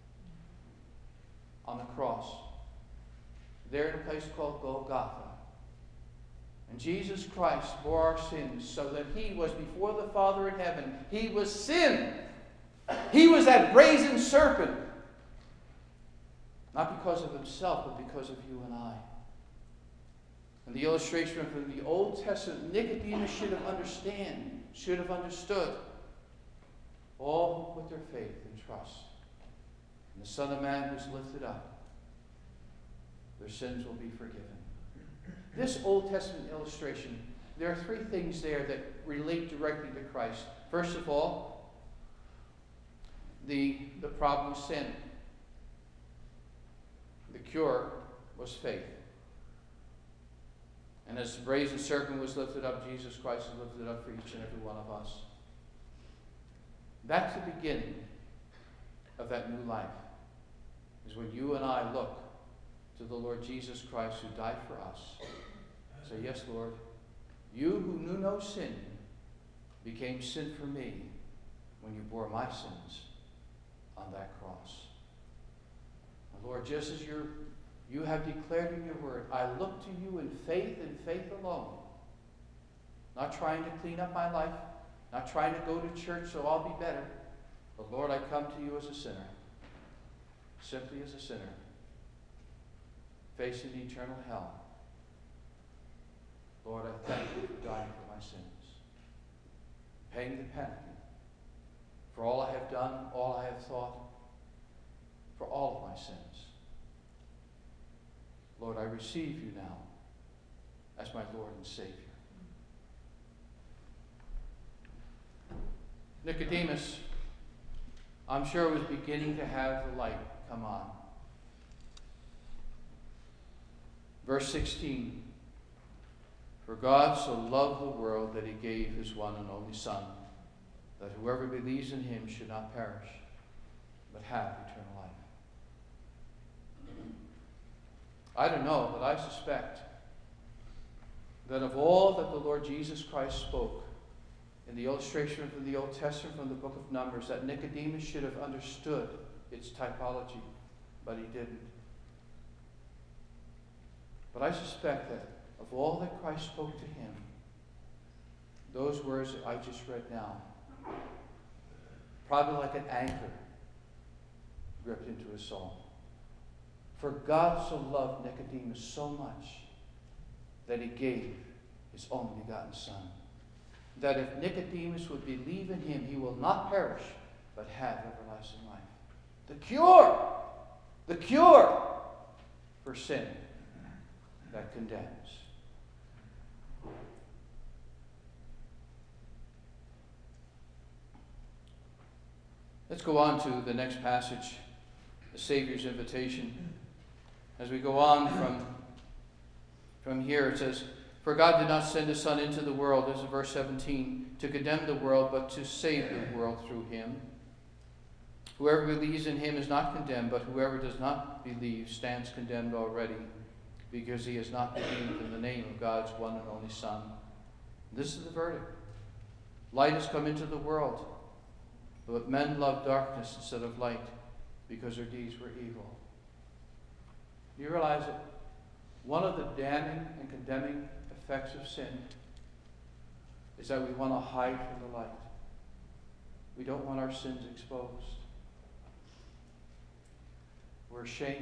on the cross, there in a place called Golgotha. And Jesus Christ bore our sins so that he was before the Father in heaven. He was sin. He was that brazen serpent. Not because of himself, but because of you and I. And the illustration from the Old Testament, Nicodemus should have understand, should have understood. All who put their faith and trust and the Son of Man was lifted up, their sins will be forgiven. This Old Testament illustration, there are three things there that relate directly to Christ. First of all, the, the problem was sin. The cure was faith. And as the brazen serpent was lifted up, Jesus Christ is lifted up for each and every one of us. That's the beginning of that new life, is when you and I look to the Lord Jesus Christ who died for us. Say, yes, Lord, you who knew no sin became sin for me when you bore my sins on that cross. And Lord, just as you're, you have declared in your word, I look to you in faith and faith alone. Not trying to clean up my life, not trying to go to church so I'll be better. But Lord, I come to you as a sinner, simply as a sinner, facing eternal hell. Lord, I thank you for dying for my sins, paying the penalty for all I have done, all I have thought, for all of my sins. Lord, I receive you now as my Lord and Savior. Nicodemus, I'm sure, was beginning to have the light come on. Verse sixteen, for God so loved the world that he gave his one and only Son, that whoever believes in him should not perish, but have eternal life. I don't know, but I suspect that of all that the Lord Jesus Christ spoke in the illustration from the Old Testament from the book of Numbers, that Nicodemus should have understood its typology, but he didn't. But I suspect that of all that Christ spoke to him, those words that I just read now, probably like an anchor gripped into his soul. For God so loved Nicodemus so much that he gave his only begotten Son, that if Nicodemus would believe in him, he will not perish, but have everlasting life. The cure, the cure for sin that condemns. Let's go on to the next passage, the Savior's invitation. As we go on from, from here, it says, for God did not send his Son into the world, this is verse seventeen, to condemn the world, but to save the world through him. Whoever believes in him is not condemned, but whoever does not believe stands condemned already, because he has not believed in the name of God's one and only Son. This is the verdict. Light has come into the world, but men love darkness instead of light, because their deeds were evil. Do you realize that one of the damning and condemning effects of sin is that we want to hide from the light. We don't want our sins exposed. We're ashamed.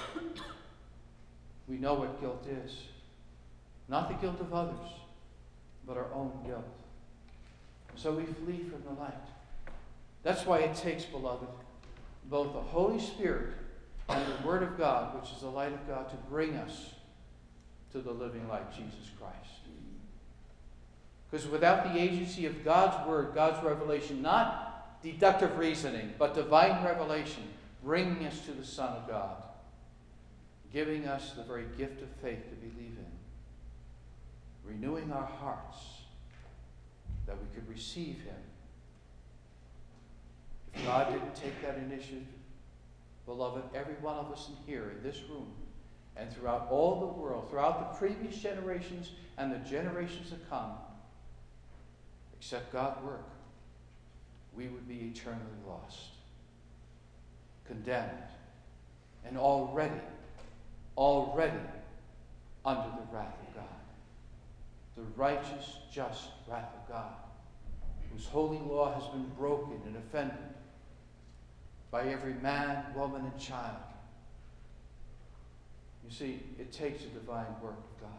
We know what guilt is. Not the guilt of others, but our own guilt. So we flee from the light. That's why it takes, beloved, both the Holy Spirit and the Word of God, which is the light of God, to bring us to the living light, Jesus Christ. Because without the agency of God's Word, God's revelation, not deductive reasoning, but divine revelation, bringing us to the Son of God, giving us the very gift of faith to believe in, renewing our hearts that we could receive him. If God didn't take that initiative, beloved, every one of us in here, in this room, and throughout all the world, throughout the previous generations and the generations to come, except God work, we would be eternally lost, condemned, and already, already under the wrath of God. The righteous, just wrath of God, whose holy law has been broken and offended by every man, woman, and child. You see, it takes a divine work of God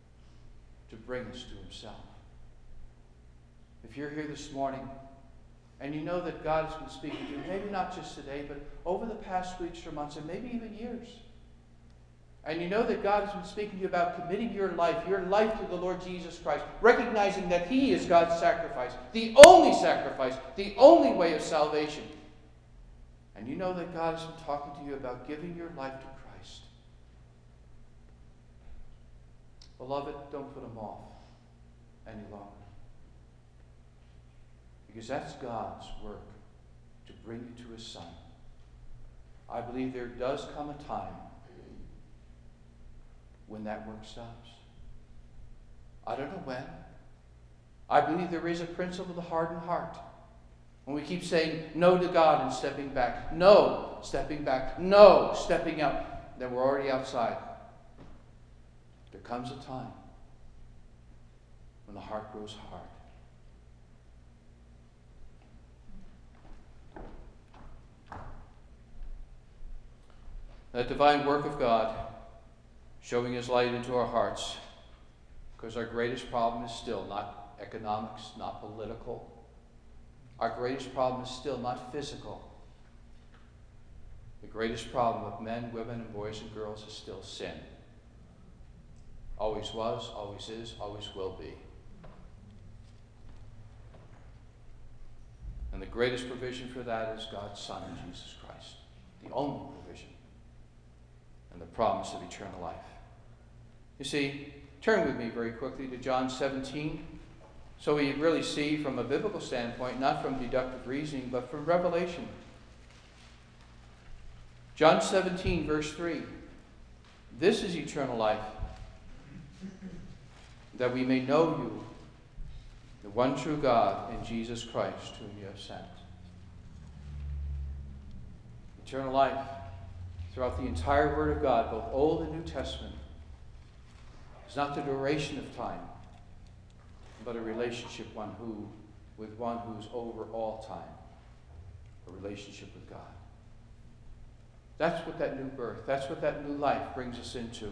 to bring us to himself. If you're here this morning And you know that God has been speaking to you, maybe not just today, but over the past weeks or months, and maybe even years. And you know that God has been speaking to you about committing your life, your life to the Lord Jesus Christ, recognizing that He is God's sacrifice, the only sacrifice, the only way of salvation. And you know that God has been talking to you about giving your life to Christ. Beloved, don't put Him off any longer. Because that's God's work, to bring you to His Son. I believe there does come a time when that work stops. I don't know when. I believe there is a principle of the hardened heart. When we keep saying no to God and stepping back, no, stepping back, no, stepping out, then we're already outside. There comes a time when the heart grows hard. That divine work of God showing His light into our hearts, because our greatest problem is still not economics, not political. Our greatest problem is still not physical. The greatest problem of men, women, and boys and girls is still sin. Always was, always is, always will be. And the greatest provision for that is God's Son, Jesus Christ. The only provision. And the promise of eternal life. You see, turn with me very quickly to John seventeen. So we really see from a biblical standpoint, not from deductive reasoning, but from revelation. John seventeen, verse three. This is eternal life, that we may know you, the one true God, and Jesus Christ, whom you have sent. Eternal life, throughout the entire Word of God, both Old and New Testament, is not the duration of time, but a relationship one who, with one who's over all time, a relationship with God. That's what that new birth, that's what that new life brings us into.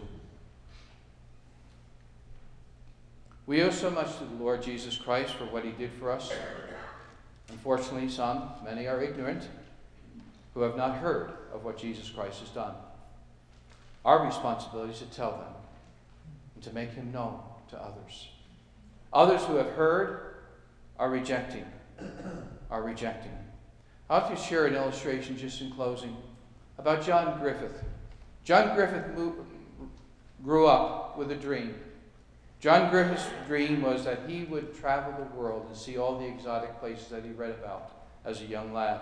We owe so much to the Lord Jesus Christ for what He did for us. Unfortunately, some, many are ignorant, who have not heard of what Jesus Christ has done. Our responsibility is to tell them and to make Him known to others. Others who have heard are rejecting, are rejecting. I'll have to share an illustration just in closing about John Griffith. John Griffith moved, grew up with a dream. John Griffith's dream was that he would travel the world and see all the exotic places that he read about as a young lad.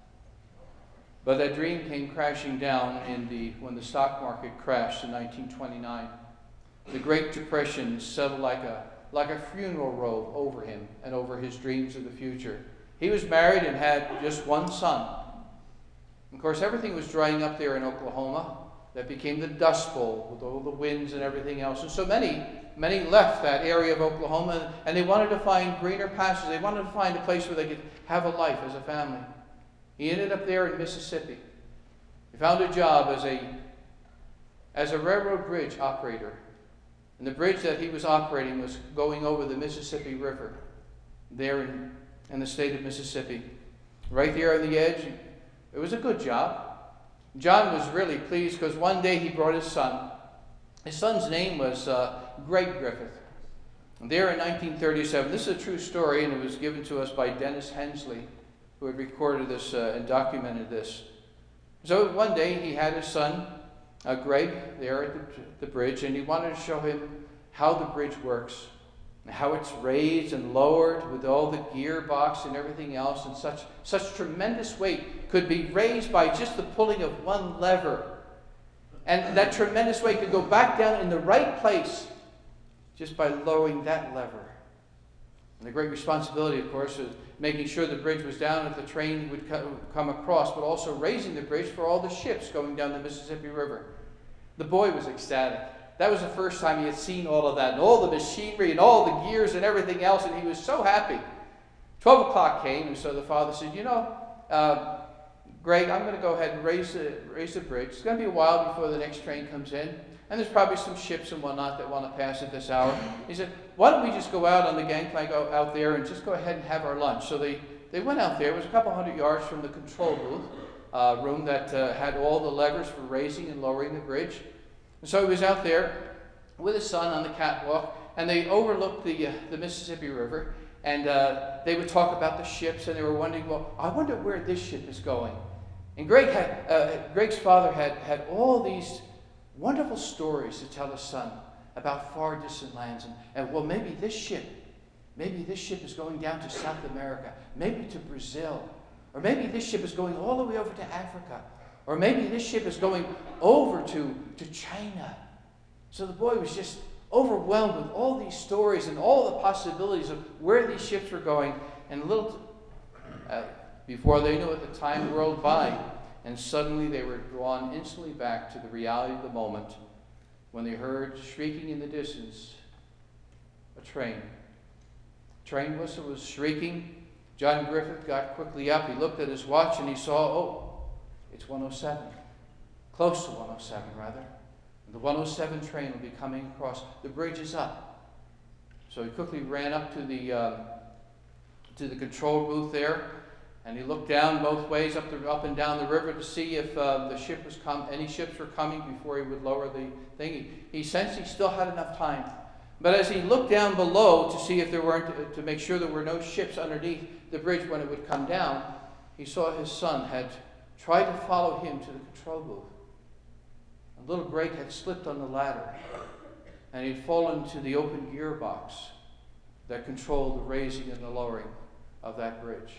But that dream came crashing down in the when the stock market crashed in nineteen twenty-nine. The Great Depression settled like a like a funeral robe over him and over his dreams of the future. He was married and had just one son. Of course, everything was drying up there in Oklahoma. That became the Dust Bowl with all the winds and everything else. And so many, many left that area of Oklahoma, and they wanted to find greener pastures. They wanted to find a place where they could have a life as a family. He ended up there in Mississippi. He found a job as a, as a railroad bridge operator. And the bridge that he was operating was going over the Mississippi River there in, in the state of Mississippi. Right there on the edge. It was a good job. John was really pleased because one day he brought his son. His son's name was uh, Greg Griffith. And there in nineteen thirty-seven, this is a true story, and it was given to us by Dennis Hensley, who had recorded this uh, and documented this. So one day he had his son, uh, Greg, there at the, the bridge, and he wanted to show him how the bridge works, and how it's raised and lowered with all the gearbox and everything else, and such, such tremendous weight could be raised by just the pulling of one lever. And that tremendous weight could go back down in the right place just by lowering that lever. And the great responsibility, of course, is making sure the bridge was down if the train would come across, but also raising the bridge for all the ships going down the Mississippi River. The boy was ecstatic. That was the first time he had seen all of that, and all the machinery and all the gears and everything else, and he was so happy. Twelve o'clock came, and so the father said, you know, uh, Greg, I'm going to go ahead and raise the, raise the bridge. It's going to be a while before the next train comes in, and there's probably some ships and whatnot that want to pass at this hour. He said, why don't we just go out on the gangplank out there and just go ahead and have our lunch? So they, they went out there. It was a couple hundred yards from the control booth uh, room that uh, had all the levers for raising and lowering the bridge. And so he was out there with his son on the catwalk, and they overlooked the, uh, the Mississippi River, and uh, they would talk about the ships, and they were wondering, well, I wonder where this ship is going. And Greg had, uh, Greg's father had, had all these wonderful stories to tell his son about far distant lands, and, and well, maybe this ship, maybe this ship is going down to South America, maybe to Brazil, or maybe this ship is going all the way over to Africa, or maybe this ship is going over to, to China. So the boy was just overwhelmed with all these stories and all the possibilities of where these ships were going. And a little, uh, before they knew it, the time whirled by, and suddenly they were drawn instantly back to the reality of the moment when they heard shrieking in the distance a train. Train whistle was shrieking. John Griffith got quickly up. He looked at his watch and he saw, oh, it's one oh seven. Close to one oh seven, rather. The one oh seven train will be coming across. The bridge is up. So he quickly ran up to the uh, to the control booth there, and he looked down both ways, up the up and down the river, to see if uh, the ship was com- any ships were coming before he would lower the thing. He, he sensed he still had enough time. But as he looked down below to see if there weren't, to make sure there were no ships underneath the bridge when it would come down, he saw his son had tried to follow him to the control booth. And little Greg had slipped on the ladder, and he'd fallen into the open gearbox that controlled the raising and the lowering of that bridge.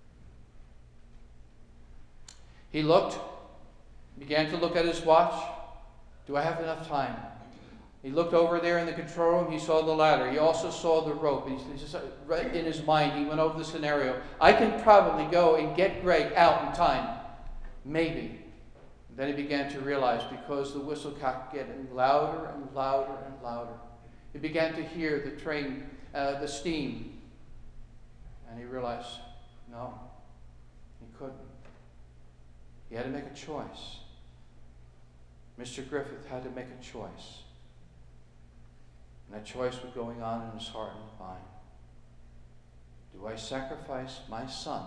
He looked, began to look at his watch. Do I have enough time? He looked over there in the control room. He saw the ladder. He also saw the rope. He, he just, right in his mind, he went over the scenario. I can probably go and get Greg out in time. Maybe. Then he began to realize, because the whistle kept getting louder and louder and louder, he began to hear the train, uh, the steam. And he realized, no, he couldn't. He had to make a choice. Mister Griffith had to make a choice. And that choice was going on in his heart and mind. Do I sacrifice my son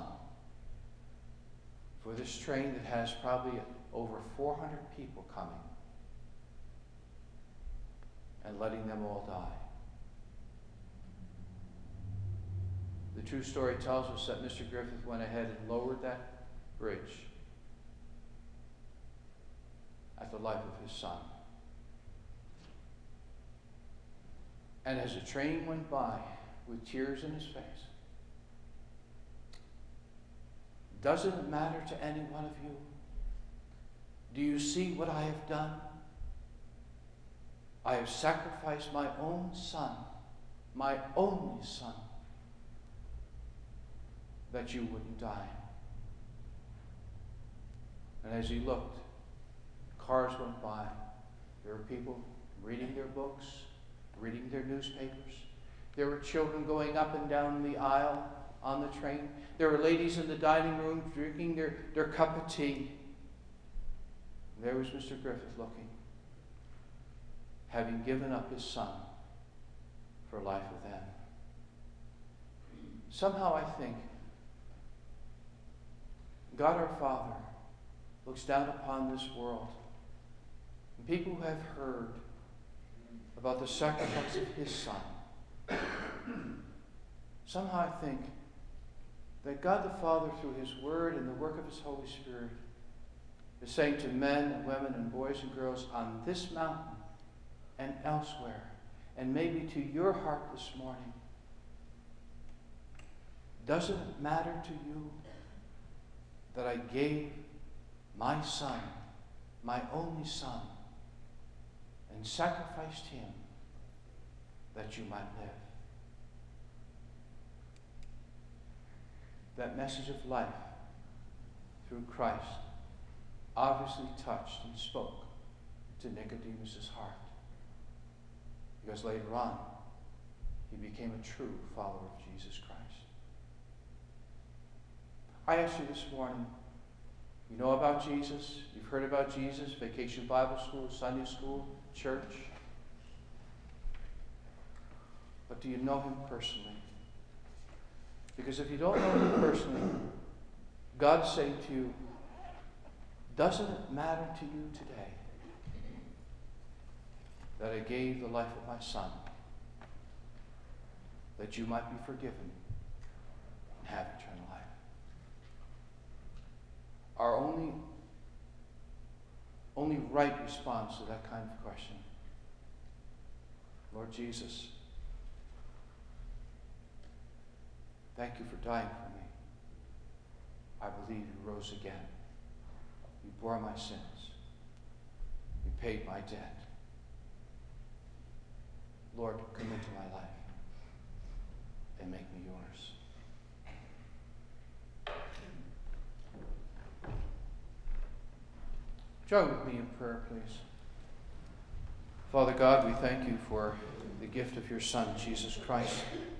for this train that has probably over four hundred people coming, and letting them all die? The true story tells us that Mister Griffith went ahead and lowered that bridge at the life of his son. And as the train went by with tears in his face, doesn't it matter to any one of you? Do you see what I have done? I have sacrificed my own son, my only son, that you wouldn't die. And as he looked, cars went by. There were people reading their books, reading their newspapers. There were children going up and down the aisle on the train. There were ladies in the dining room drinking their, their cup of tea. And there was Mister Griffith looking, having given up his son for life with them. Somehow I think God our Father looks down upon this world, and people who have heard about the sacrifice of his son. Somehow I think that God the Father, through his word and the work of his Holy Spirit, is saying to men and women and boys and girls on this mountain and elsewhere, and maybe to your heart this morning, doesn't it matter to you that I gave my son, my only son, and sacrificed him that you might live? That message of life through Christ obviously touched and spoke to Nicodemus' heart, because later on he became a true follower of Jesus Christ. I ask you this morning, you know about Jesus, you've heard about Jesus, Vacation Bible School, Sunday School, church, but do you know him personally? Because if you don't know me personally, God's saying to you, doesn't it matter to you today that I gave the life of my Son, that you might be forgiven and have eternal life? Our only, only right response to that kind of question, Lord Jesus, thank you for dying for me. I believe you rose again. You bore my sins. You paid my debt. Lord, come into my life and make me yours. Join with me in prayer, please. Father God, we thank you for the gift of your Son, Jesus Christ.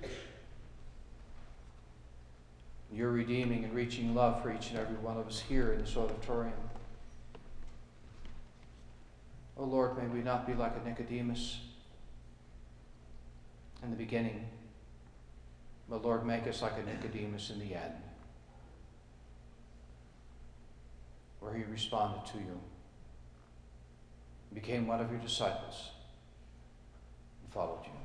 Your redeeming and reaching love for each and every one of us here in this auditorium. Oh Lord, may we not be like a Nicodemus in the beginning, but Lord, make us like a Nicodemus in the end, where he responded to you, became one of your disciples, and followed you.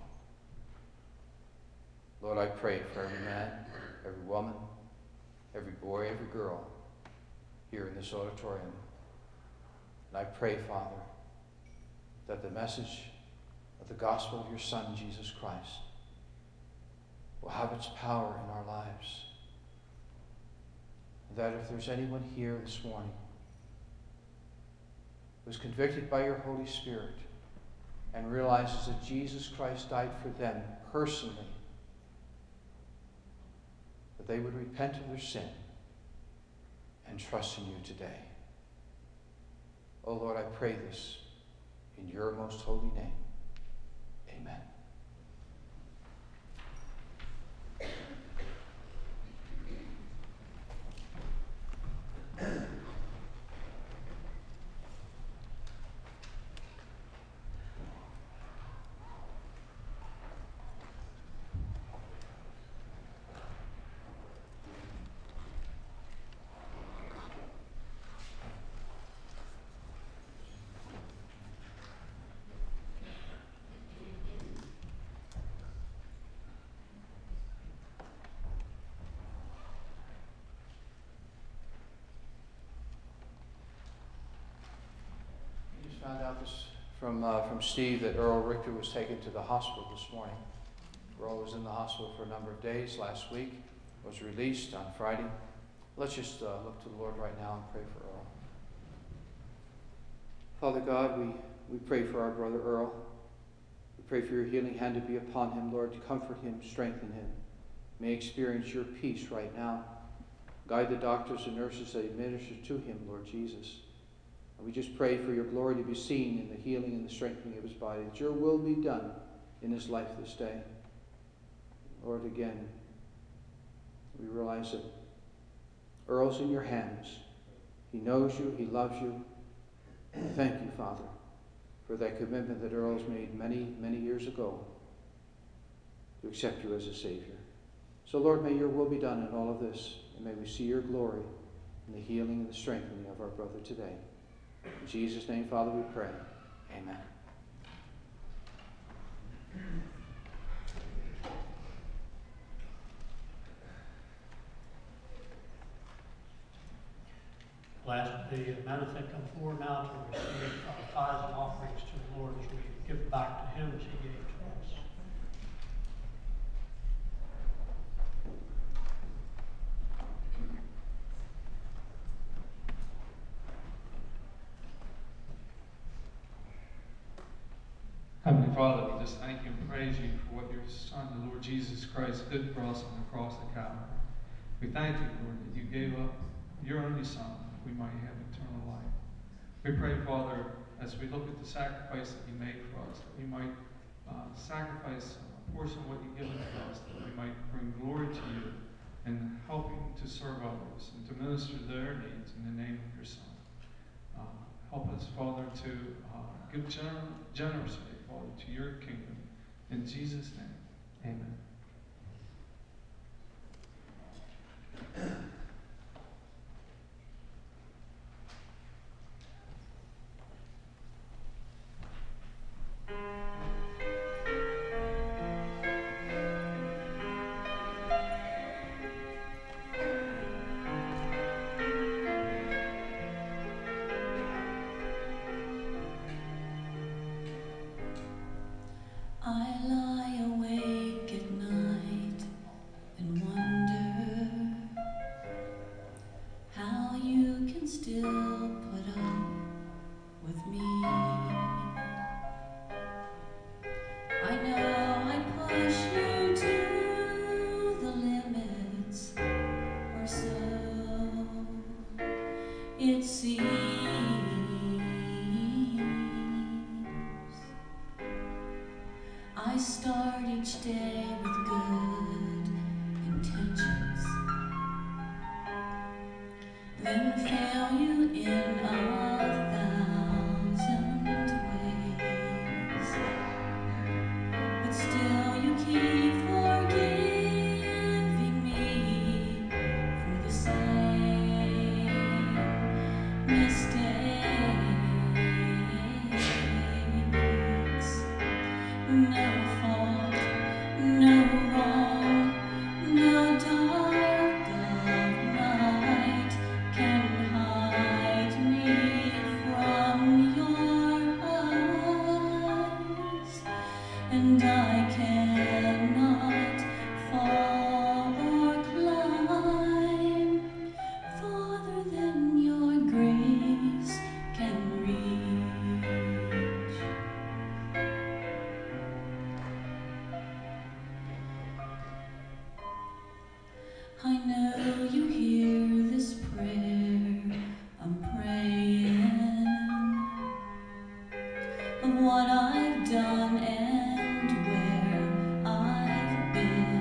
Lord, I pray for every man, every woman, every boy, every girl here in this auditorium. And I pray, Father, that the message of the gospel of your Son, Jesus Christ, will have its power in our lives. That if there's anyone here this morning who's convicted by your Holy Spirit and realizes that Jesus Christ died for them personally, that they would repent of their sin and trust in you today. Oh Lord, I pray this in your most holy name. Amen. Found out this from uh, from Steve that Earl Richter was taken to the hospital this morning. Earl was in the hospital for a number of days last week, was released on Friday. Let's just uh, look to the Lord right now and pray for Earl. Father God, we, we pray for our brother Earl. We pray for your healing hand to be upon him, Lord, to comfort him, strengthen him. May he experience your peace right now. Guide the doctors and nurses that administer to him, Lord Jesus. And we just pray for your glory to be seen in the healing and the strengthening of his body, that your will be done in his life this day. Lord, again, we realize that Earl's in your hands. He knows you. He loves you. Thank you, Father, for that commitment that Earl's made many, many years ago to accept you as a Savior. So, Lord, may your will be done in all of this, and may we see your glory in the healing and the strengthening of our brother today. In Jesus' name, Father, we pray. Amen. I'll ask the men that come forward now to receive our tithes and offerings to the Lord as we give back to him as he gave to us. Heavenly Father, we just thank you and praise you for what your Son, the Lord Jesus Christ, did for us on the cross of Calvary. We thank you, Lord, that you gave up your only Son that we might have eternal life. We pray, Father, as we look at the sacrifice that you made for us, that we might uh, sacrifice a portion of what you've given to us, that we might bring glory to you in helping to serve others and to minister their needs in the name of your Son. Uh, help us, Father, to uh, give gener- generously, Father, to your kingdom. In Jesus' name, amen. I know you hear this prayer I'm praying, of what I've done and where I've been.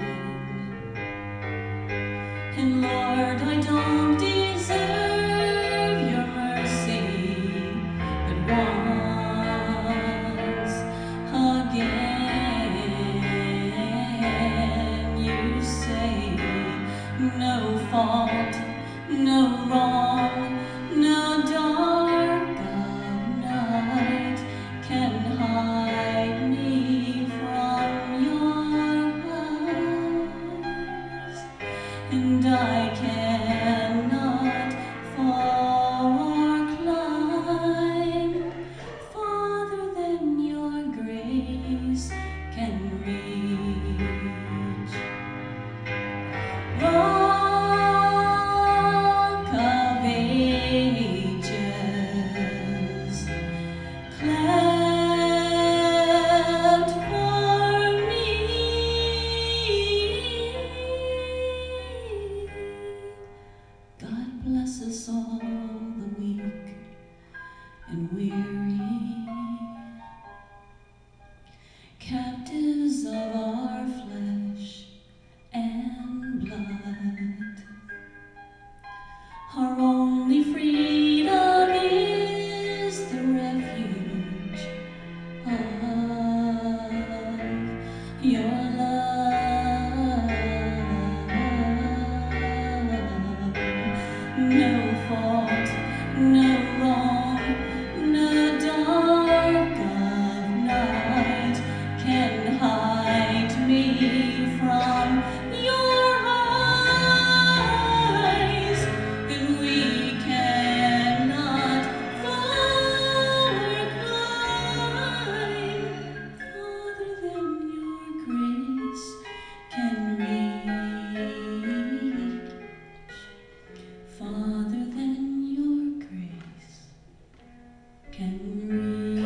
And Lord, I don't deserve your mercy, but once again you say, no fault, no wrong, no dark of night can hide me from your eyes, and I cannot fall or climb farther than your grace can reach. Rock of ages, cleft for me. God bless us all, the weak and weary, captives of our flesh and blood. Our only freedom is the refuge of your love. No fault, no wrong, no dark of night can hide me from your eyes, and we cannot fall or climb farther than your grace can reach, farther than your grace can reach.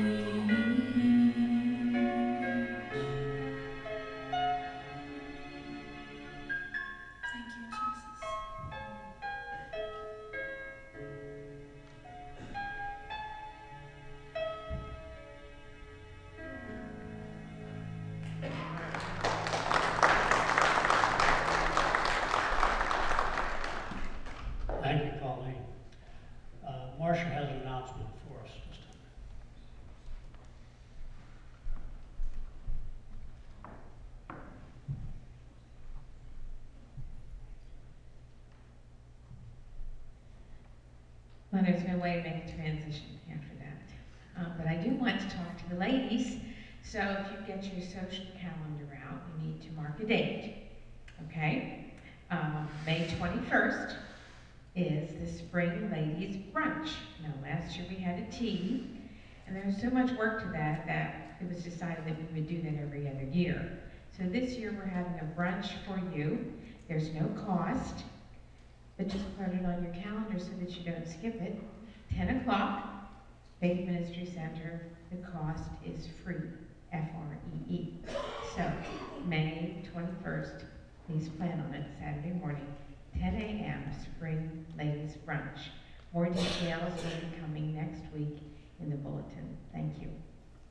Thank you, Jesus. Thank you, Colleen. Uh, Marcia has an announcement for us. Just a- Well, there's no way to make a transition after that. Um, but I do want to talk to the ladies. So if you get your social calendar out, you need to mark a date. Okay? Um, May twenty-first is the Spring Ladies Brunch. Now, last year we had a tea, and there was so much work to that that it was decided that we would do that every other year. So this year we're having a brunch for you. There's no cost, but just put it on your calendar so that you don't skip it. ten o'clock, Faith Ministry Center. The cost is free, F R E E. So, May twenty-first, please plan on it, Saturday morning, ten a m, Spring Ladies Brunch. More details will be coming next week in the bulletin. Thank you.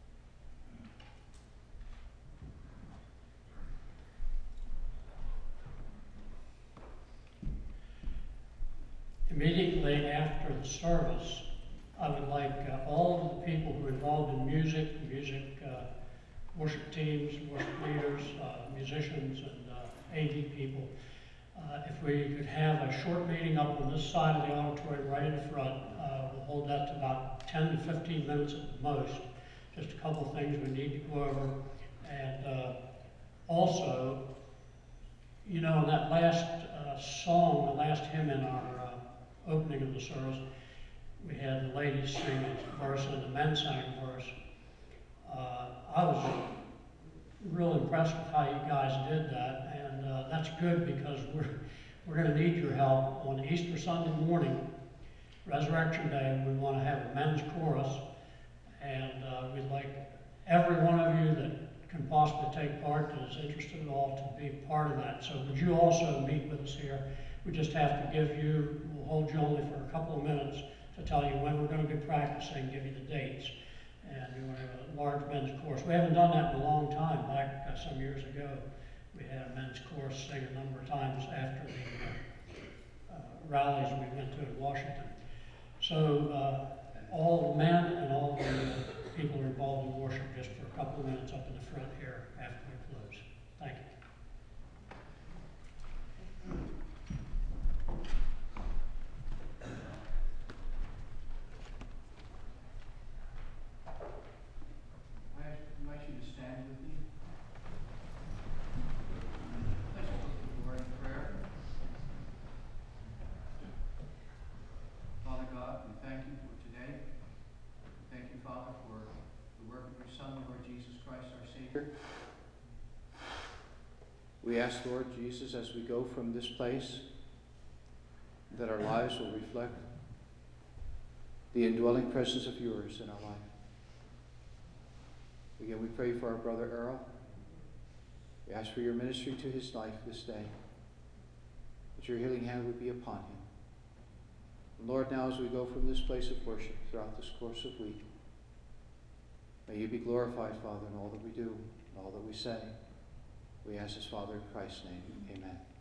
Immediately after the service, I would like uh, all of the people who are involved in music, music uh, worship teams, worship leaders, uh, musicians, and uh, A V people, uh, if we could have a short meeting up on this side of the auditorium right in the front. Uh, we'll hold that to about ten to fifteen minutes at the most. Just a couple of things we need to go over. And uh, also, you know, in that last uh, song, the last hymn in our uh, opening of the service, we had the ladies sing a verse and the men sang a verse. Uh, I was real impressed with how you guys did that, and uh, that's good because we're we're going to need your help on Easter Sunday morning, Resurrection Day. We want to have a men's chorus, and uh, we'd like every one of you that can possibly take part that is interested at all to be part of that. So would you also meet with us here? We just have to give you, we'll hold you only for a couple of minutes to tell you when we're going to be practicing, give you the dates. And we want to have a large men's course. We haven't done that in a long time. Back uh, some years ago, we had a men's course thing a number of times after the uh, uh, rallies we went to in Washington. So uh, all the men and all the uh, people are involved in worship just for a couple of minutes up in the front here after we close. Thank you. I invite you to stand with me. Let's go to the Lord in prayer. Father God, we thank you for today. Thank you, Father, for the work of your Son, Lord Jesus Christ, our Savior. We ask, Lord Jesus, as we go from this place, that our lives will reflect the indwelling presence of yours in our life. Again, we pray for our brother Earl. We ask for your ministry to his life this day, that your healing hand would be upon him. And Lord, now as we go from this place of worship throughout this course of week, may you be glorified, Father, in all that we do, in all that we say. We ask this, Father, in Christ's name. Amen.